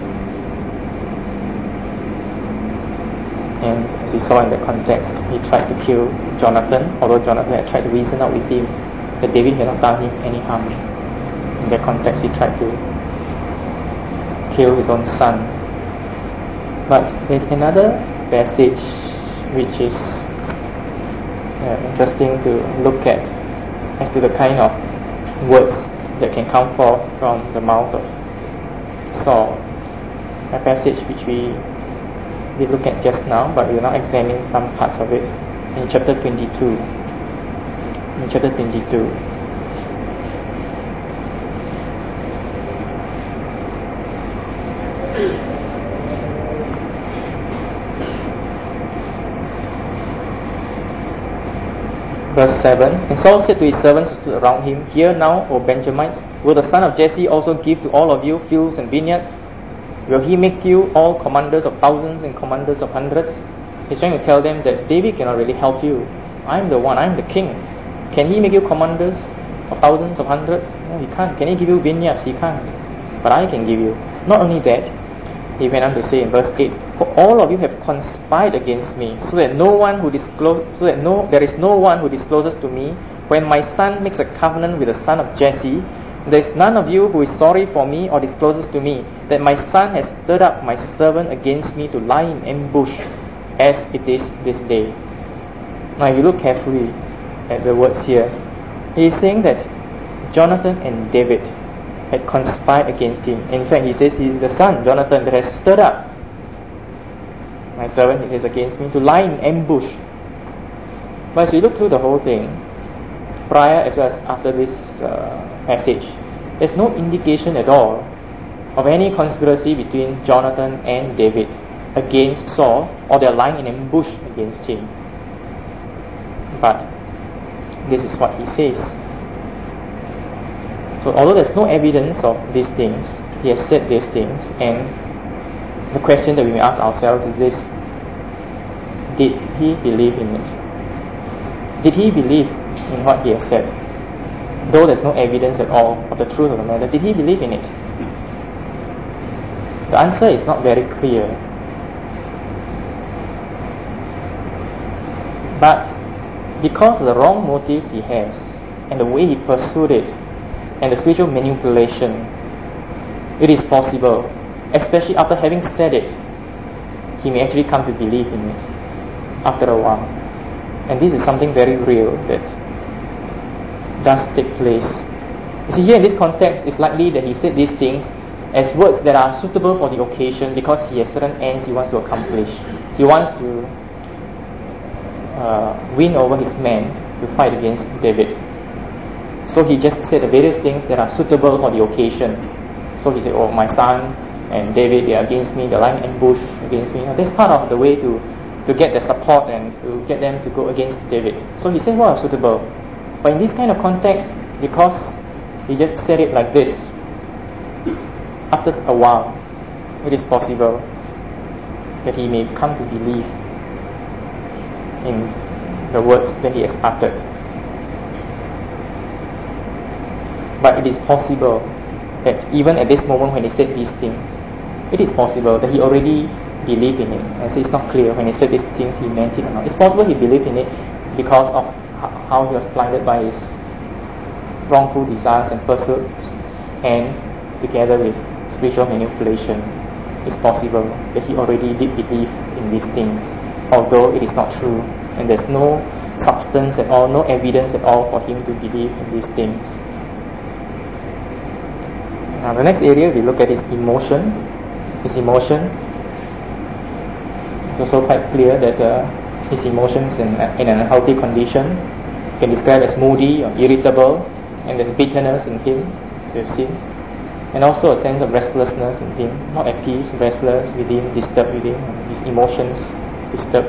And as we saw in the context, he tried to kill Jonathan, although Jonathan had tried to reason out with him that David had not done him any harm. In that context, he tried to kill his own son. But there's another passage which is uh, interesting to look at as to the kind of words that can come forth from the mouth of Saul. A passage which we did look at just now, but we will now examine some parts of it in chapter twenty-two. In chapter twenty-two. Verse seven, and Saul said to his servants who stood around him, Hear now, O Benjamites, will the son of Jesse also give to all of you fields and vineyards? Will he make you all commanders of thousands and commanders of hundreds? He's trying to tell them that David cannot really help you. I'm the one, I'm the king. Can he make you commanders of thousands, of hundreds? No, he can't. Can he give you vineyards? He can't. But I can give you. Not only that, he went on to say in verse eight, "For all of you have conspired against me, so that no one who disclose, so that no, there is no one who discloses to me. When my son makes a covenant with the son of Jesse, there is none of you who is sorry for me or discloses to me that my son has stirred up my servant against me to lie in ambush, as it is this day." Now, if you look carefully at the words here, he is saying that Jonathan and David had conspired against him. In fact, he says he is the son, Jonathan, that has stirred up my servant, he says, against me to lie in ambush. But as we look through the whole thing, prior as well as after this uh, passage, there's no indication at all of any conspiracy between Jonathan and David against Saul, or they're lying in ambush against him. But this is what he says. So although there's no evidence of these things, he has said these things, and the question that we may ask ourselves is this: did he believe in it? Did he believe in what he has said? Though there's no evidence at all of the truth of the matter, did he believe in it? The answer is not very clear. But because of the wrong motives he has, and the way he pursued it, and the spiritual manipulation, it is possible, especially after having said it, he may actually come to believe in it after a while. And this is something very real that does take place. You see, here in this context, it's likely that he said these things as words that are suitable for the occasion, because he has certain ends he wants to accomplish. He wants to uh, win over his men to fight against David. So he just said the various things that are suitable for the occasion. So he said, "Oh, my son and David, they are against me, they're lying in ambush against me." Now, that's part of the way to, to get their support and to get them to go against David. So he said what are suitable. But in this kind of context, because he just said it like this, after a while, it is possible that he may come to believe in the words that he has uttered. But it is possible that even at this moment when he said these things, it is possible that he already believed in it. And so it's not clear when he said these things he meant it or not. It's possible he believed in it because of how he was blinded by his wrongful desires and pursuits, and together with spiritual manipulation, it's possible that he already did believe in these things, although it is not true, and there's no substance at all, no evidence at all for him to believe in these things. Now, the next area we look at is emotion. His emotion. It's also quite clear that uh, his emotions in, in an unhealthy condition can be described as moody or irritable, and there's bitterness in him, to have seen, and also a sense of restlessness in him, not at peace, restless within, disturbed within, his emotions disturbed.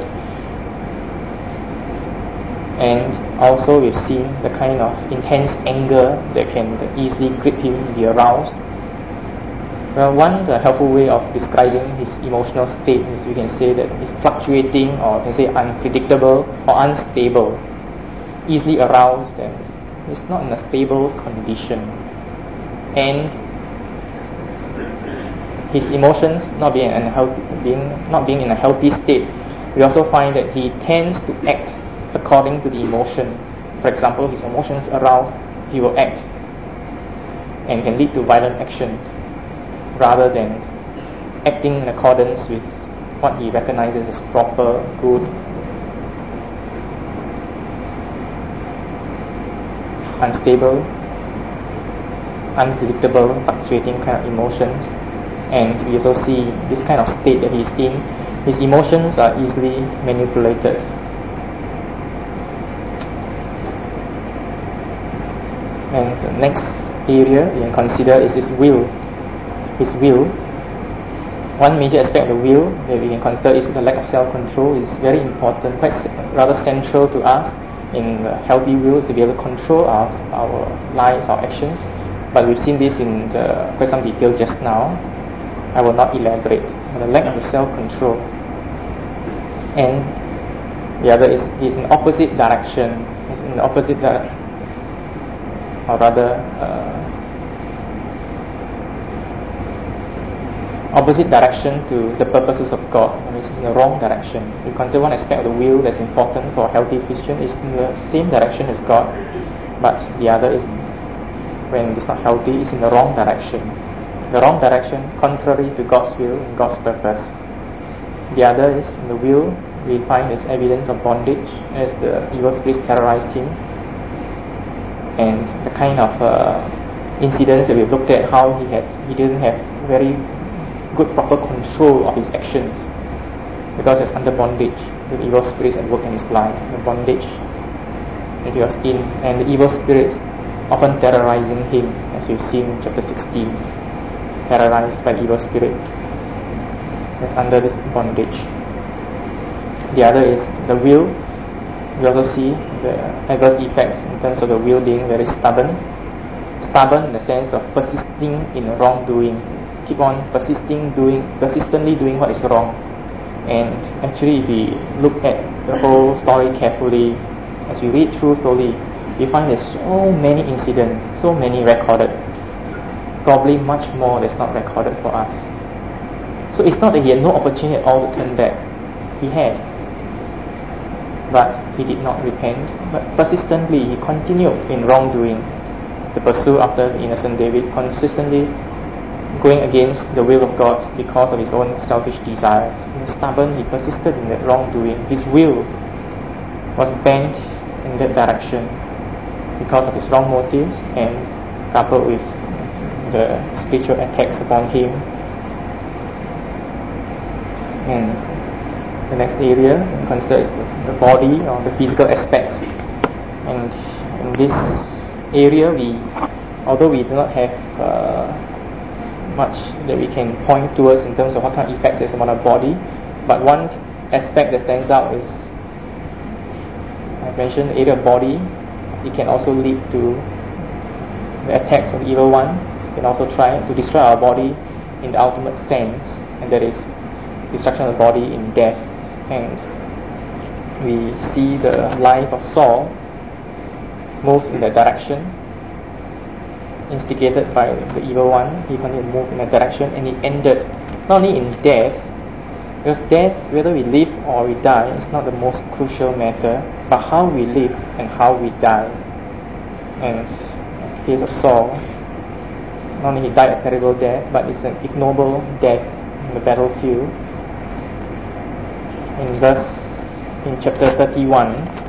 And also we've seen the kind of intense anger that can easily grip him, be aroused. Well, one the helpful way of describing his emotional state is we can say that it's fluctuating, or can say unpredictable or unstable, easily aroused, and it's not in a stable condition. And his emotions not being in a healthy, being not being in a healthy state, we also find that he tends to act according to the emotion. For example, his emotions aroused, he will act, and can lead to violent action, rather than acting in accordance with what he recognizes as proper, good. Unstable, unpredictable, fluctuating kind of emotions. And we also see this kind of state that he's in, his emotions are easily manipulated. And the next area we can consider is his will. His will. One major aspect of the will that we can consider is the lack of self-control. Is very important, quite rather central to us in the healthy wills to be able to control our, our lives, our actions. But we've seen this in the, quite some detail just now. I will not elaborate. But the lack of self-control. And the other is is in opposite direction. It's in the opposite direction, or rather. Uh, opposite direction to the purposes of God, and it's in the wrong direction. You consider one aspect of the will that's important for a healthy Christian is in the same direction as God, but the other is, when it's not healthy, it's in the wrong direction. The wrong direction, contrary to God's will and God's purpose. The other is in the will, we find as evidence of bondage as the evil spirits terrorized him, and the kind of uh, incidents that we've looked at, how he had he didn't have very good proper control of his actions because he was under bondage. The evil spirits at work in his life, the bondage that he was in, and the evil spirits often terrorizing him, as we've seen in chapter sixteen, terrorized by the evil spirit. He was under this bondage. The other is the will. We also see the adverse effects in terms of the will being very stubborn. Stubborn in the sense of persisting in wrongdoing. Keep on persisting doing, persistently doing what is wrong. And actually, if we look at the whole story carefully, as we read through slowly, we find there's so many incidents, so many recorded. Probably much more that's not recorded for us. So it's not that he had no opportunity at all to turn back. He had. But he did not repent. But persistently, he continued in wrongdoing. The pursuit after the innocent David, consistently going against the will of God because of his own selfish desires. He was stubborn, he persisted in that wrongdoing. His will was bent in that direction because of his wrong motives, and coupled with the spiritual attacks upon him. And the next area considered is the body, or the physical aspects. And in this area, we, although we do not have uh, much that we can point towards in terms of what kind of effects there's on our body, but one aspect that stands out is, I mentioned the area of body. It can also lead to the attacks of the evil one. It can also try to destroy our body in the ultimate sense, and that is destruction of the body in death. And we see the life of Saul move in that direction, instigated by the evil one. He continued to move in that direction, and it ended not only in death, because death, whether we live or we die, is not the most crucial matter, but how we live and how we die. And in the case of Saul, not only he died a terrible death, but it's an ignoble death in the battlefield. In verse, in chapter thirty-one,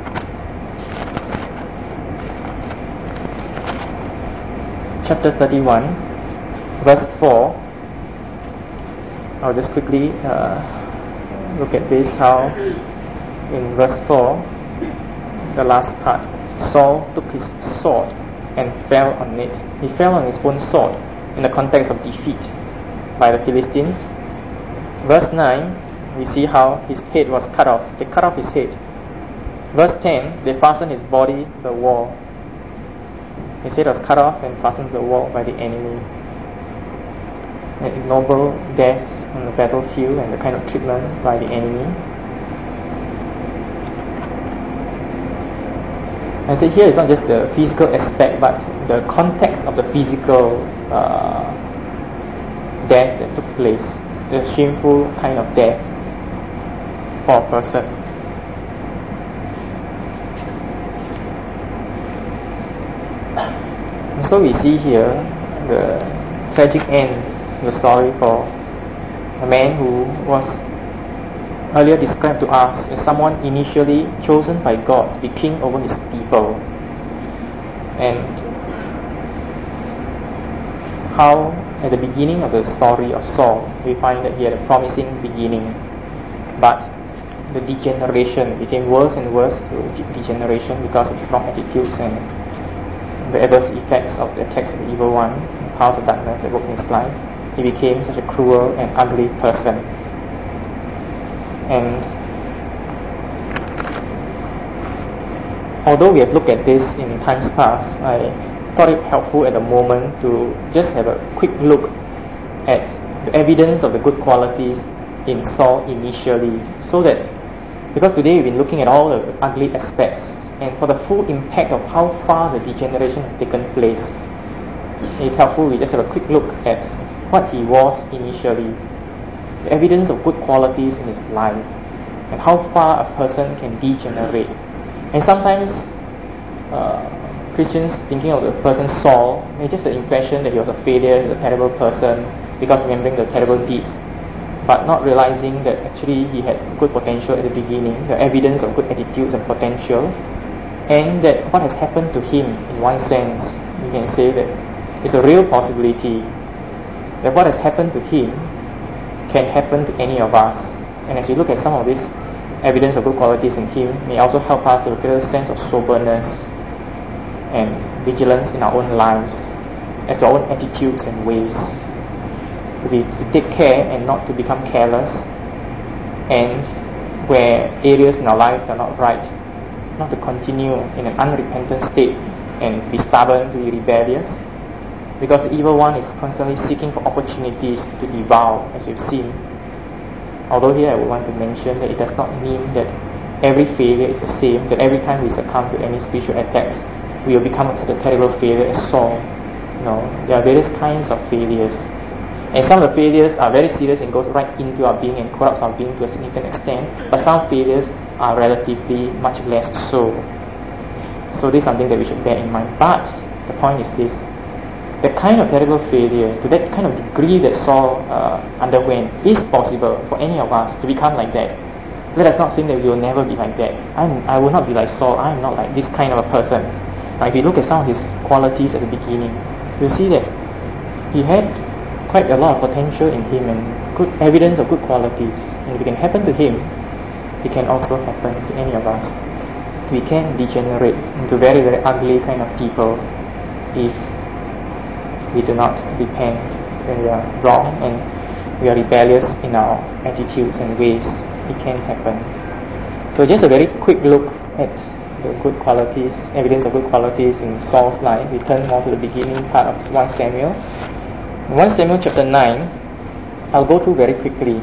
chapter thirty-one, verse four, I'll just quickly uh, look at this, how in verse four, the last part, Saul took his sword and fell on it. He fell on his own sword in the context of defeat by the Philistines. Verse nine, we see how his head was cut off. They cut off his head. Verse ten, they fastened his body to the wall. His head was cut off and fastened to the wall by the enemy. An ignoble death on the battlefield and the kind of treatment by the enemy. I say here it's not just the physical aspect, but the context of the physical uh, death that took place, the shameful kind of death for a person. And so we see here the tragic end of the story for a man who was earlier described to us as someone initially chosen by God to be king over his people, and how at the beginning of the story of Saul we find that he had a promising beginning, but the degeneration became worse and worse to degeneration because of his wrong attitudes and the adverse effects of the attacks of the evil one, the powers of darkness that worked in his life. He became such a cruel and ugly person. And although we have looked at this in times past, I thought it helpful at the moment to just have a quick look at the evidence of the good qualities in Saul initially, so that, because today we've been looking at all the ugly aspects, and for the full impact of how far the degeneration has taken place, it's helpful we just have a quick look at what he was initially. the evidence of good qualities in his life, and how far a person can degenerate. And sometimes uh, Christians thinking of the person Saul may just the impression that he was a failure, a terrible person, because remembering the terrible deeds, but not realizing that actually he had good potential at the beginning, the evidence of good attitudes and potential, and that what has happened to him, in one sense, we can say that it's a real possibility that what has happened to him can happen to any of us. And as we look at some of this evidence of good qualities in him, may also help us to get a sense of soberness and vigilance in our own lives, as to our own attitudes and ways, to be to take care and not to become careless, and where areas in our lives are not right, not to continue in an unrepentant state and to be stubborn, to be rebellious, because the evil one is constantly seeking for opportunities to devour, as we've seen. Although here I would want to mention that it does not mean that every failure is the same, that every time we succumb to any spiritual attacks, we will become such a terrible failure as Saul. No, there are various kinds of failures. And some of the failures are very serious and goes right into our being and corrupts our being to a significant extent, but some failures are relatively much less so. So this is something that we should bear in mind. But the point is this: the kind of terrible failure, to that kind of degree that Saul uh, underwent, is possible for any of us to become like that. Let us not think that we will never be like that. I'm, I will not be like Saul. I am not like this kind of a person. Now, if you look at some of his qualities at the beginning, you'll see that he had quite a lot of potential in him and good evidence of good qualities. And if it can happen to him, it can also happen to any of us. We can degenerate into very, very ugly kind of people if we do not repent when we are wrong and we are rebellious in our attitudes and ways. It can happen. So just a very quick look at the good qualities, evidence of good qualities in Saul's life. We turn more to the beginning part of First Samuel. In First Samuel chapter nine, I'll go through very quickly.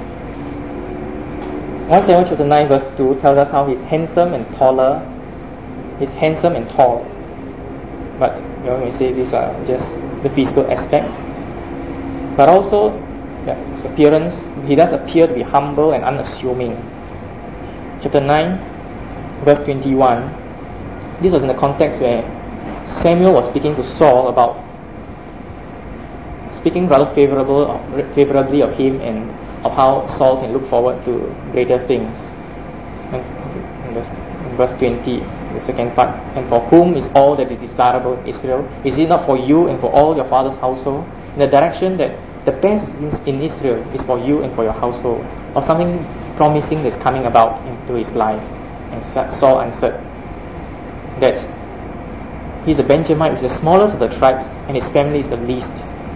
First Samuel chapter nine verse two tells us how he's handsome and taller. He's handsome and tall. But you know, we say these are just the physical aspects. But also, yeah, his appearance, he does appear to be humble and unassuming. Chapter nine, verse twenty-one. This was in the context where Samuel was speaking to Saul about speaking rather favorable, favorably of him and of how Saul can look forward to greater things. And in verse, in verse twenty, the second part, and for whom is all that is desirable in Israel? Is it not for you and for all your father's household? In the direction that the best in Israel is for you and for your household, or something promising that's coming about into his life. And Saul answered that he's a Benjamite, which is the smallest of the tribes, and his family is the least.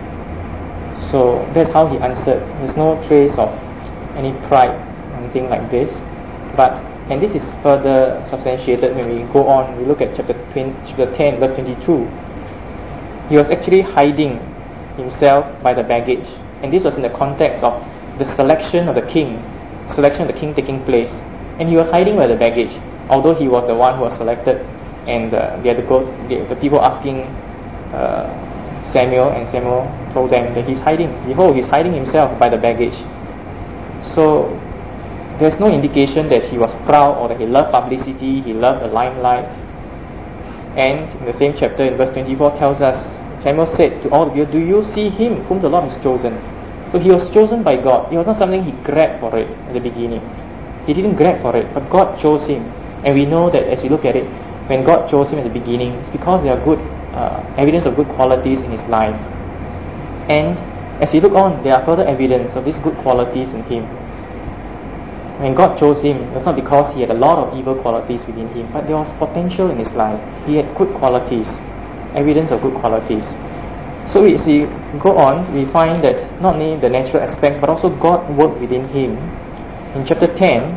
So that's how he answered. There's no trace of any pride or anything like this. But, and this is further substantiated when we go on, we look at chapter, twenty, chapter ten, verse twenty-two. He was actually hiding himself by the baggage. And this was in the context of the selection of the king, selection of the king taking place. And he was hiding by the baggage, although he was the one who was selected. And uh, they had to go, the, the people asking uh, Samuel, and Samuel told them that he's hiding. Behold, he's hiding himself by the baggage. So there's no indication that he was proud or that he loved publicity, he loved the limelight. And in the same chapter, in verse twenty-four, tells us, Samuel said to all of you, do you see him whom the Lord has chosen? So he was chosen by God. It was not something he grabbed for it at the beginning. He didn't grab for it, but God chose him. And we know that as we look at it, when God chose him at the beginning, it's because there are good uh, evidence of good qualities in his life. And as we look on, there are further evidence of these good qualities in him. When God chose him, it's not because he had a lot of evil qualities within him, but there was potential in his life. He had good qualities, evidence of good qualities. So as we go on, we find that not only the natural aspects, but also God worked within him. In chapter ten,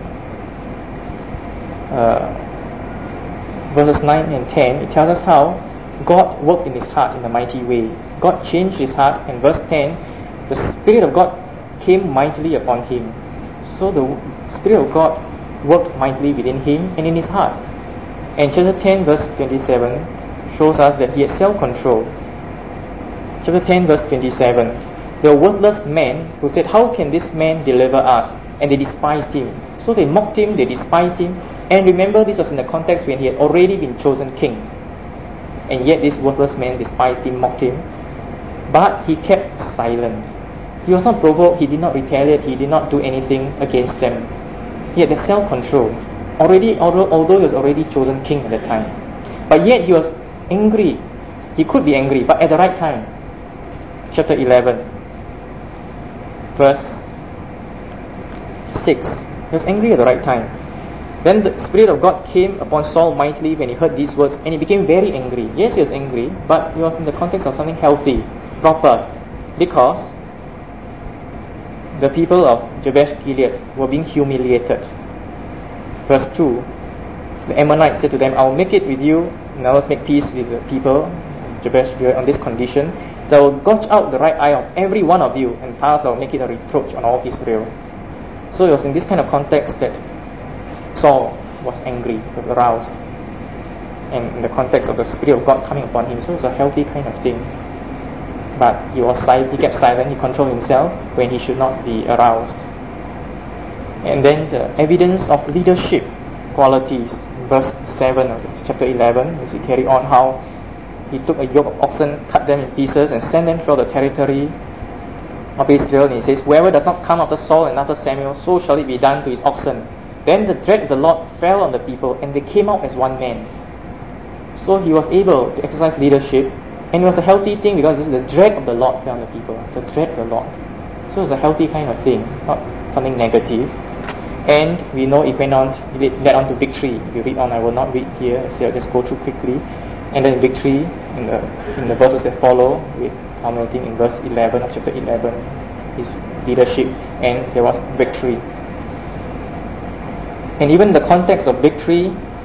uh, verses nine and ten, it tells us how God worked in his heart in a mighty way. God changed his heart, and verse ten, the Spirit of God came mightily upon him. So the Spirit of God worked mightily within him and in his heart. And chapter ten, verse twenty-seven shows us that he had self-control. Chapter ten, verse twenty-seven, They were worthless men who said, how can this man deliver us? And they despised him. So they mocked him, they despised him. And remember, this was in the context when he had already been chosen king. And yet this worthless man despised him, mocked him. But he kept silent. He was not provoked, he did not retaliate, he did not do anything against them. He had the self-control. Already, although, although he was already chosen king at the time. But yet he was angry. He could be angry, but at the right time. Chapter eleven. Verse six. He was angry at the right time. Then the Spirit of God came upon Saul mightily when he heard these words, and he became very angry. Yes, he was angry, but he was in the context of something healthy, proper, because the people of Jabesh Gilead were being humiliated. Verse two. The Ammonites said to them, I will make it with you, and I will make peace with the people of Jabesh Gilead on this condition. They will gouge out the right eye of every one of you, and thus I will make it a reproach on all Israel. So it was in this kind of context that Saul was angry, was aroused, and in the context of the Spirit of God coming upon him. So it's a healthy kind of thing. But he was silent, he kept silent, he controlled himself when he should not be aroused. And then the evidence of leadership qualities, verse seven of chapter eleven, as he carry on how he took a yoke of oxen, cut them in pieces, and sent them through the territory of Israel. And he says, whoever does not come after Saul and after Samuel, so shall it be done to his oxen. Then the dread of the Lord fell on the people, and they came out as one man. So he was able to exercise leadership, and it was a healthy thing because the dread of the Lord fell on the people. It's the dread of the Lord. So it's a healthy kind of thing, not something negative. And we know it went on, it led on to victory. If you read on, I will not read here, so I'll just go through quickly. And then victory in the in the verses that follow, with culminating in verse eleven of chapter eleven, his leadership, and there was victory. And even in the context of victory,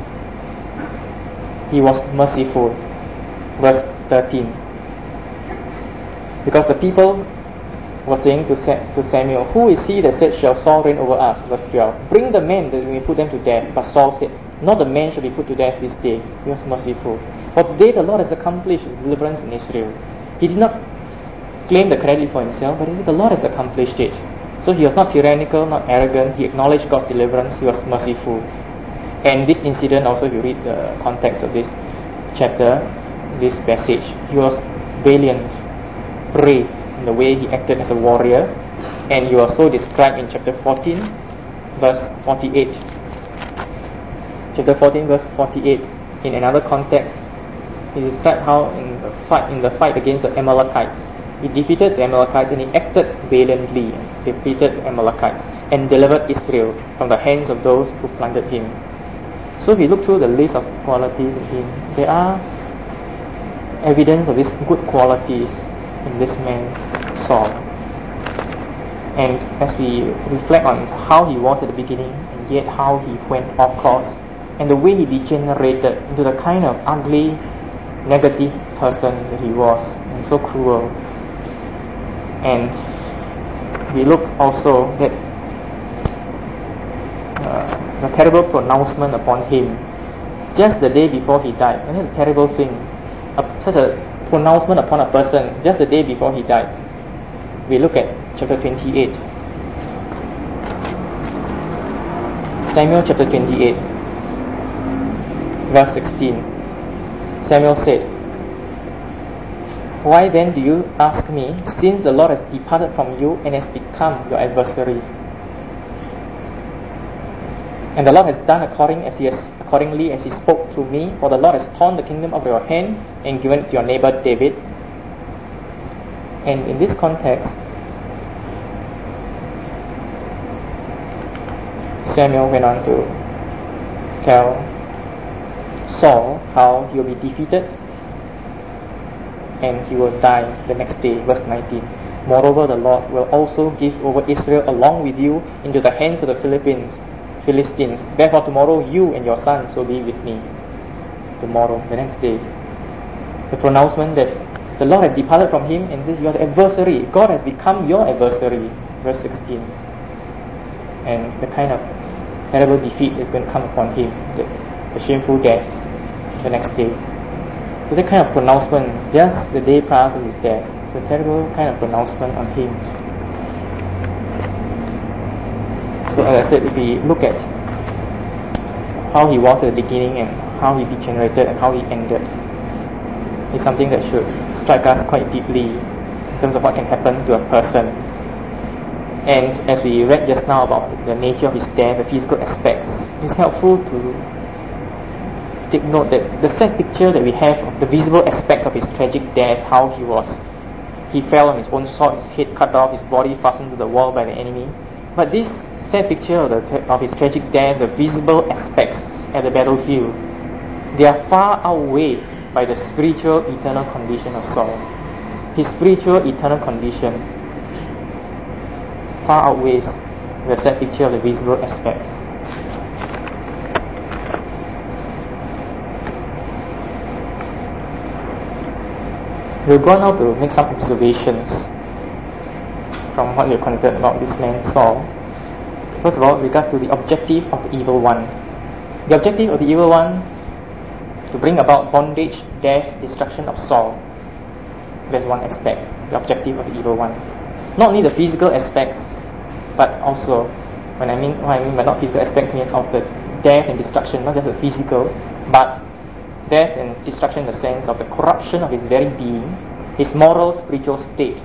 he was merciful. Verse thirteen. Because the people were saying to to Samuel, who is he that said, shall Saul reign over us? Verse twelve. Bring the men that we may put them to death. But Saul said, not the man shall be put to death this day. He was merciful. For today the Lord has accomplished deliverance in Israel. He did not claim the credit for himself, but he said the Lord has accomplished it. So he was not tyrannical, not arrogant. He acknowledged God's deliverance. He was merciful. And this incident also, if you read the context of this chapter, this passage, he was valiant, brave in the way he acted as a warrior. And he was so described in chapter fourteen, verse forty-eight. Chapter fourteen, verse forty-eight. In another context, he described how in the fight in the fight against the Amalekites, he defeated the Amalekites and he acted valiantly, and defeated the Amalekites and delivered Israel from the hands of those who plundered him. So if we look through the list of qualities in him, there are evidence of these good qualities in this man Saul. And as we reflect on how he was at the beginning, and yet how he went off course, and the way he degenerated into the kind of ugly, negative person that he was, and so cruel. And we look also that uh, the terrible pronouncement upon him just the day before he died. And it's a terrible thing, uh, such a pronouncement upon a person just the day before he died. We look at chapter twenty-eight. Samuel chapter twenty-eight, verse sixteen. Samuel said, why then do you ask me, since the Lord has departed from you and has become your adversary? And the Lord has done according as he has, accordingly as he spoke to me, for the Lord has torn the kingdom out of your hand and given it to your neighbor David. And in this context, Samuel went on to tell Saul how he will be defeated and he will die the next day. Verse nineteen. Moreover, the Lord will also give over Israel along with you into the hands of the Philippines, Philistines. Therefore tomorrow you and your sons will be with me. Tomorrow, the next day. The pronouncement that the Lord has departed from him and this, you are the adversary. God has become your adversary. Verse sixteen. And the kind of terrible defeat is going to come upon him, the, the shameful death the next day. So that kind of pronouncement just the day prior to his death a terrible kind of pronouncement on him. So as I said, if we look at how he was at the beginning and how he degenerated and how he ended, it's something that should strike us quite deeply in terms of what can happen to a person. And as we read just now about the nature of his death, the physical aspects, it's helpful to take note that the sad picture that we have of the visible aspects of his tragic death, how he was, he fell on his own sword, his head cut off, his body fastened to the wall by the enemy. But this sad picture of, the, of his tragic death, the visible aspects at the battlefield, they are far outweighed by the spiritual eternal condition of Saul. His spiritual eternal condition far outweighs the sad picture of the visible aspects. We'll go now to make some observations from what we have considered about this man Saul. First of all, with regards to the objective of the evil one. The objective of the evil one to bring about bondage, death, destruction of Saul. That's one aspect, the objective of the evil one. Not only the physical aspects, but also, when I mean what I mean by not physical aspects, mean of the death and destruction, not just the physical, but death and destruction in the sense of the corruption of his very being, his moral, spiritual state,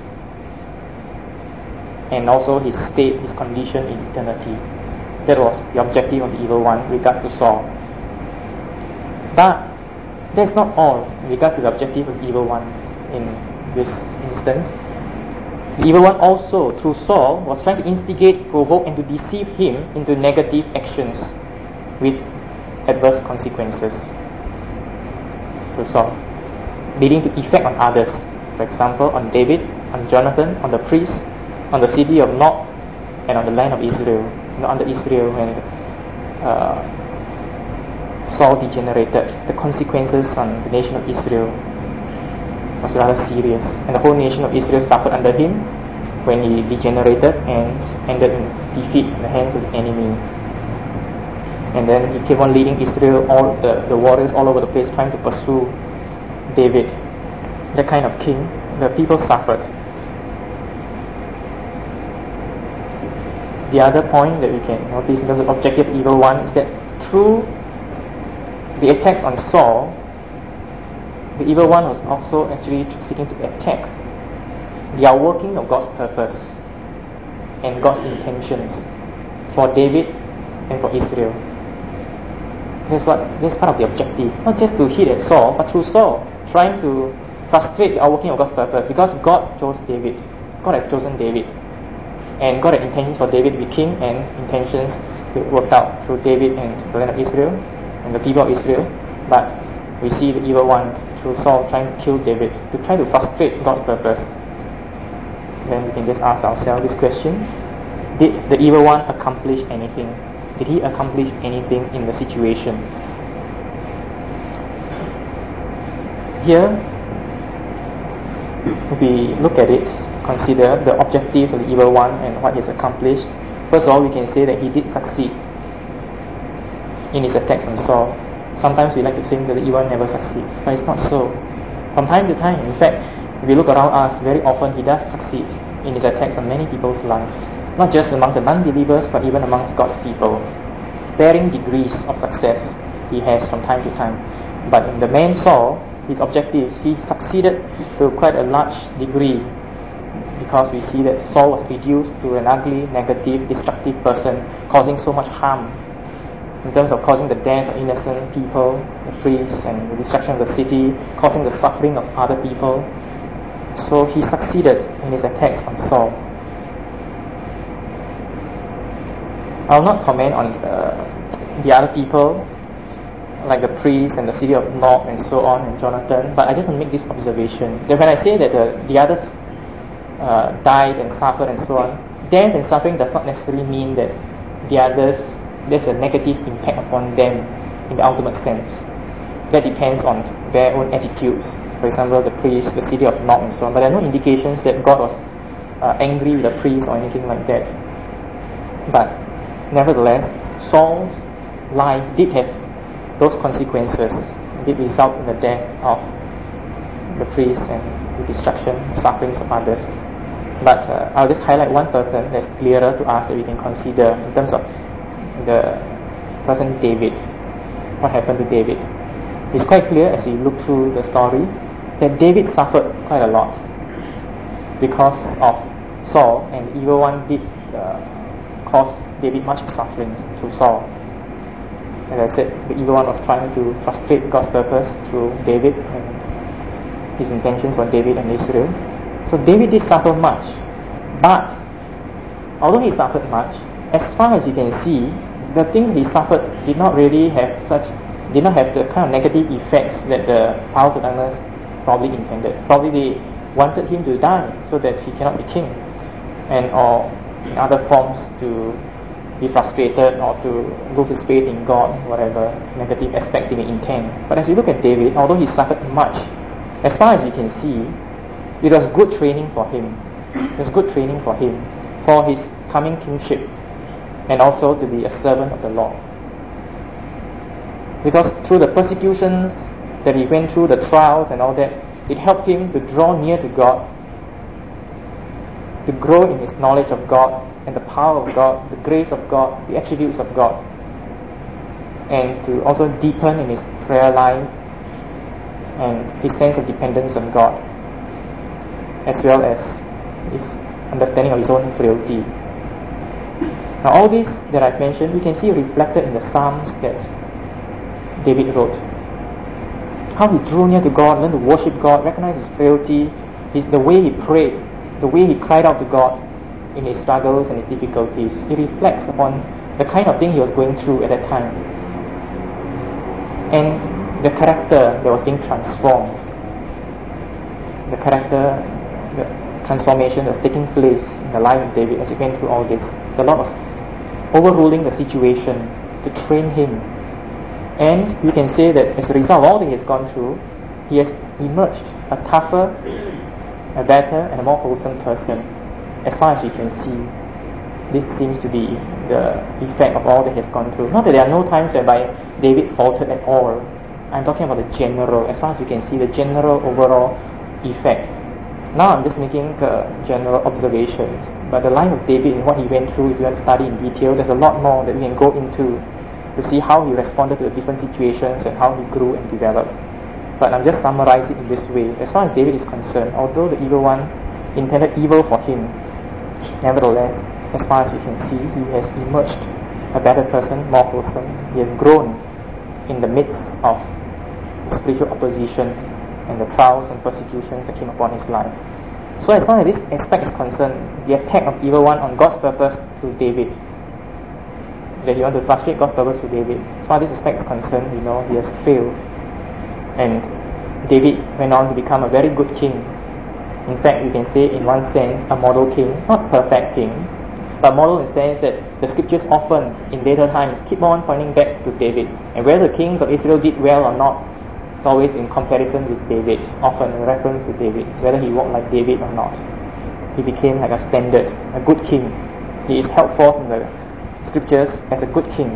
and also his state, his condition in eternity. That was the objective of the evil one with regards to Saul. But that's not all in regards to the objective of the evil one in this instance. The evil one also, through Saul, was trying to instigate, provoke, and to deceive him into negative actions with adverse consequences. Through Saul, leading to effect on others. For example, on David, on Jonathan, on the priests, on the city of Nob, and on the land of Israel. You know, under Israel, when uh, Saul degenerated, the consequences on the nation of Israel was rather serious, and the whole nation of Israel suffered under him when he degenerated and ended in defeat in the hands of the enemy. And then he kept on leading Israel, all the, the warriors all over the place, trying to pursue David, that kind of king. The people suffered. The other point that we can notice in terms of objective evil one is that through the attacks on Saul, the evil one was also actually seeking to attack the outworking of God's purpose and God's intentions for David and for Israel. That's what that's part of the objective. Not just to hit at Saul, but through Saul, trying to frustrate the outworking of God's purpose, because God chose David. God had chosen David. And God had intentions for David to be king, and intentions to work out through David and the land of Israel and the people of Israel. But we see the evil one through Saul trying to kill David, to try to frustrate God's purpose. Then we can just ask ourselves this question: did the evil one accomplish anything? Did he accomplish anything in the situation? Here, if we look at it, consider the objectives of the evil one and what he's accomplished. First of all, we can say that he did succeed in his attacks on Saul. Sometimes we like to think that the evil one never succeeds, but it's not so. From time to time, in fact, if we look around us, very often he does succeed in his attacks on many people's lives. Not just amongst the non-believers, but even amongst God's people. Varying degrees of success he has from time to time. But in the man Saul, his objectives, he succeeded to quite a large degree, because we see that Saul was reduced to an ugly, negative, destructive person, causing so much harm in terms of causing the death of innocent people, the priests, and the destruction of the city, causing the suffering of other people. So he succeeded in his attacks on Saul. I'll not comment on uh, the other people, like the priests and the city of Nob and so on, and Jonathan, but I just want to make this observation, that when I say that the, the others uh, died and suffered and so on, death and suffering does not necessarily mean that the others, there's a negative impact upon them in the ultimate sense. That depends on their own attitudes. For example, the priests, the city of Nob and so on, but there are no indications that God was uh, angry with the priests or anything like that. But nevertheless, Saul's life did have those consequences, did result in the death of the priests and the destruction, sufferings of others. But uh, I'll just highlight one person that's clearer to us that we can consider in terms of the person David. What happened to David? It's quite clear as we look through the story that David suffered quite a lot because of Saul, and the evil one did uh, cause David much suffering through Saul. As I said, the evil one was trying to frustrate God's purpose through David and his intentions for David and Israel. So David did suffer much, but although he suffered much, as far as you can see, the things he suffered did not really have such, did not have the kind of negative effects that the powers of darkness probably intended. Probably they wanted him to die so that he cannot be king, and or in other forms to be frustrated or to lose his faith in God, whatever negative aspect they may intend. But as we look at David, although he suffered much, as far as we can see, it was good training for him. It was good training for him for his coming kingship, and also to be a servant of the Lord. Because through the persecutions that he went through, the trials and all that, it helped him to draw near to God, to grow in his knowledge of God and the power of God, the grace of God, the attributes of God, and to also deepen in his prayer life and his sense of dependence on God, as well as his understanding of his own frailty. Now all this that I've mentioned, we can see reflected in the Psalms that David wrote. How he drew near to God, learned to worship God, recognized his frailty, his, the way he prayed, the way he cried out to God in his struggles and his difficulties. It reflects upon the kind of thing he was going through at that time, and the character that was being transformed, the character, the transformation that was taking place in the life of David as he went through all this. The Lord was overruling the situation to train him, and we can say that as a result of all that he has gone through, he has emerged a tougher, a better, and a more wholesome person. As far as we can see, this seems to be the effect of all that he has gone through. Not that there are no times whereby David faltered at all. I'm talking about the general, as far as we can see, the general overall effect. Now I'm just making uh, general observations, but the life of David and what he went through, if you want to study in detail, there's a lot more that we can go into to see how he responded to the different situations and how he grew and developed. But I'm just summarizing it in this way. As far as David is concerned, although the evil one intended evil for him, nevertheless, as far as we can see, he has emerged a better person, more wholesome. He has grown in the midst of spiritual opposition and the trials and persecutions that came upon his life. So as far as this aspect is concerned, the attack of evil one on God's purpose through David, that he wanted to frustrate God's purpose through David, as far as this aspect is concerned, we know he has failed. And David went on to become a very good king. In fact, we can say in one sense a model king, not perfect king, but model in the sense that the scriptures often in later times keep on pointing back to David. And whether the kings of Israel did well or not, it's always in comparison with David, often a reference to David, whether he walked like David or not. He became like a standard, a good king. He is held forth in the scriptures as a good king.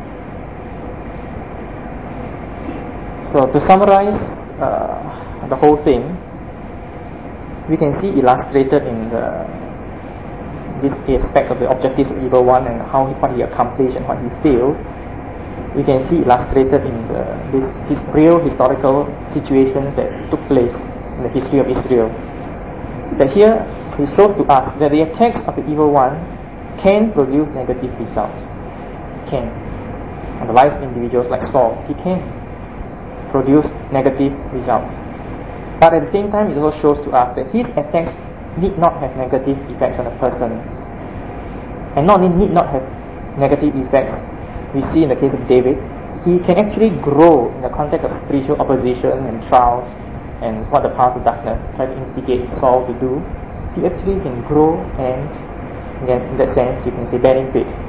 So to summarize uh, the whole thing, we can see illustrated in the these aspects of the objectives of evil one and how what he accomplished and what he failed. We can see illustrated in the, this his real historical situations that took place in the history of Israel. That here he shows to us that the attacks of the evil one can produce negative results. Can. On the lives of individuals like Saul, he can produce negative results. But at the same time, it also shows to us that his attacks need not have negative effects on a person. And not only need not have negative effects, we see in the case of David, he can actually grow in the context of spiritual opposition and trials and what the powers of darkness try to instigate Saul to do. He actually can grow and, in that sense, you can say benefit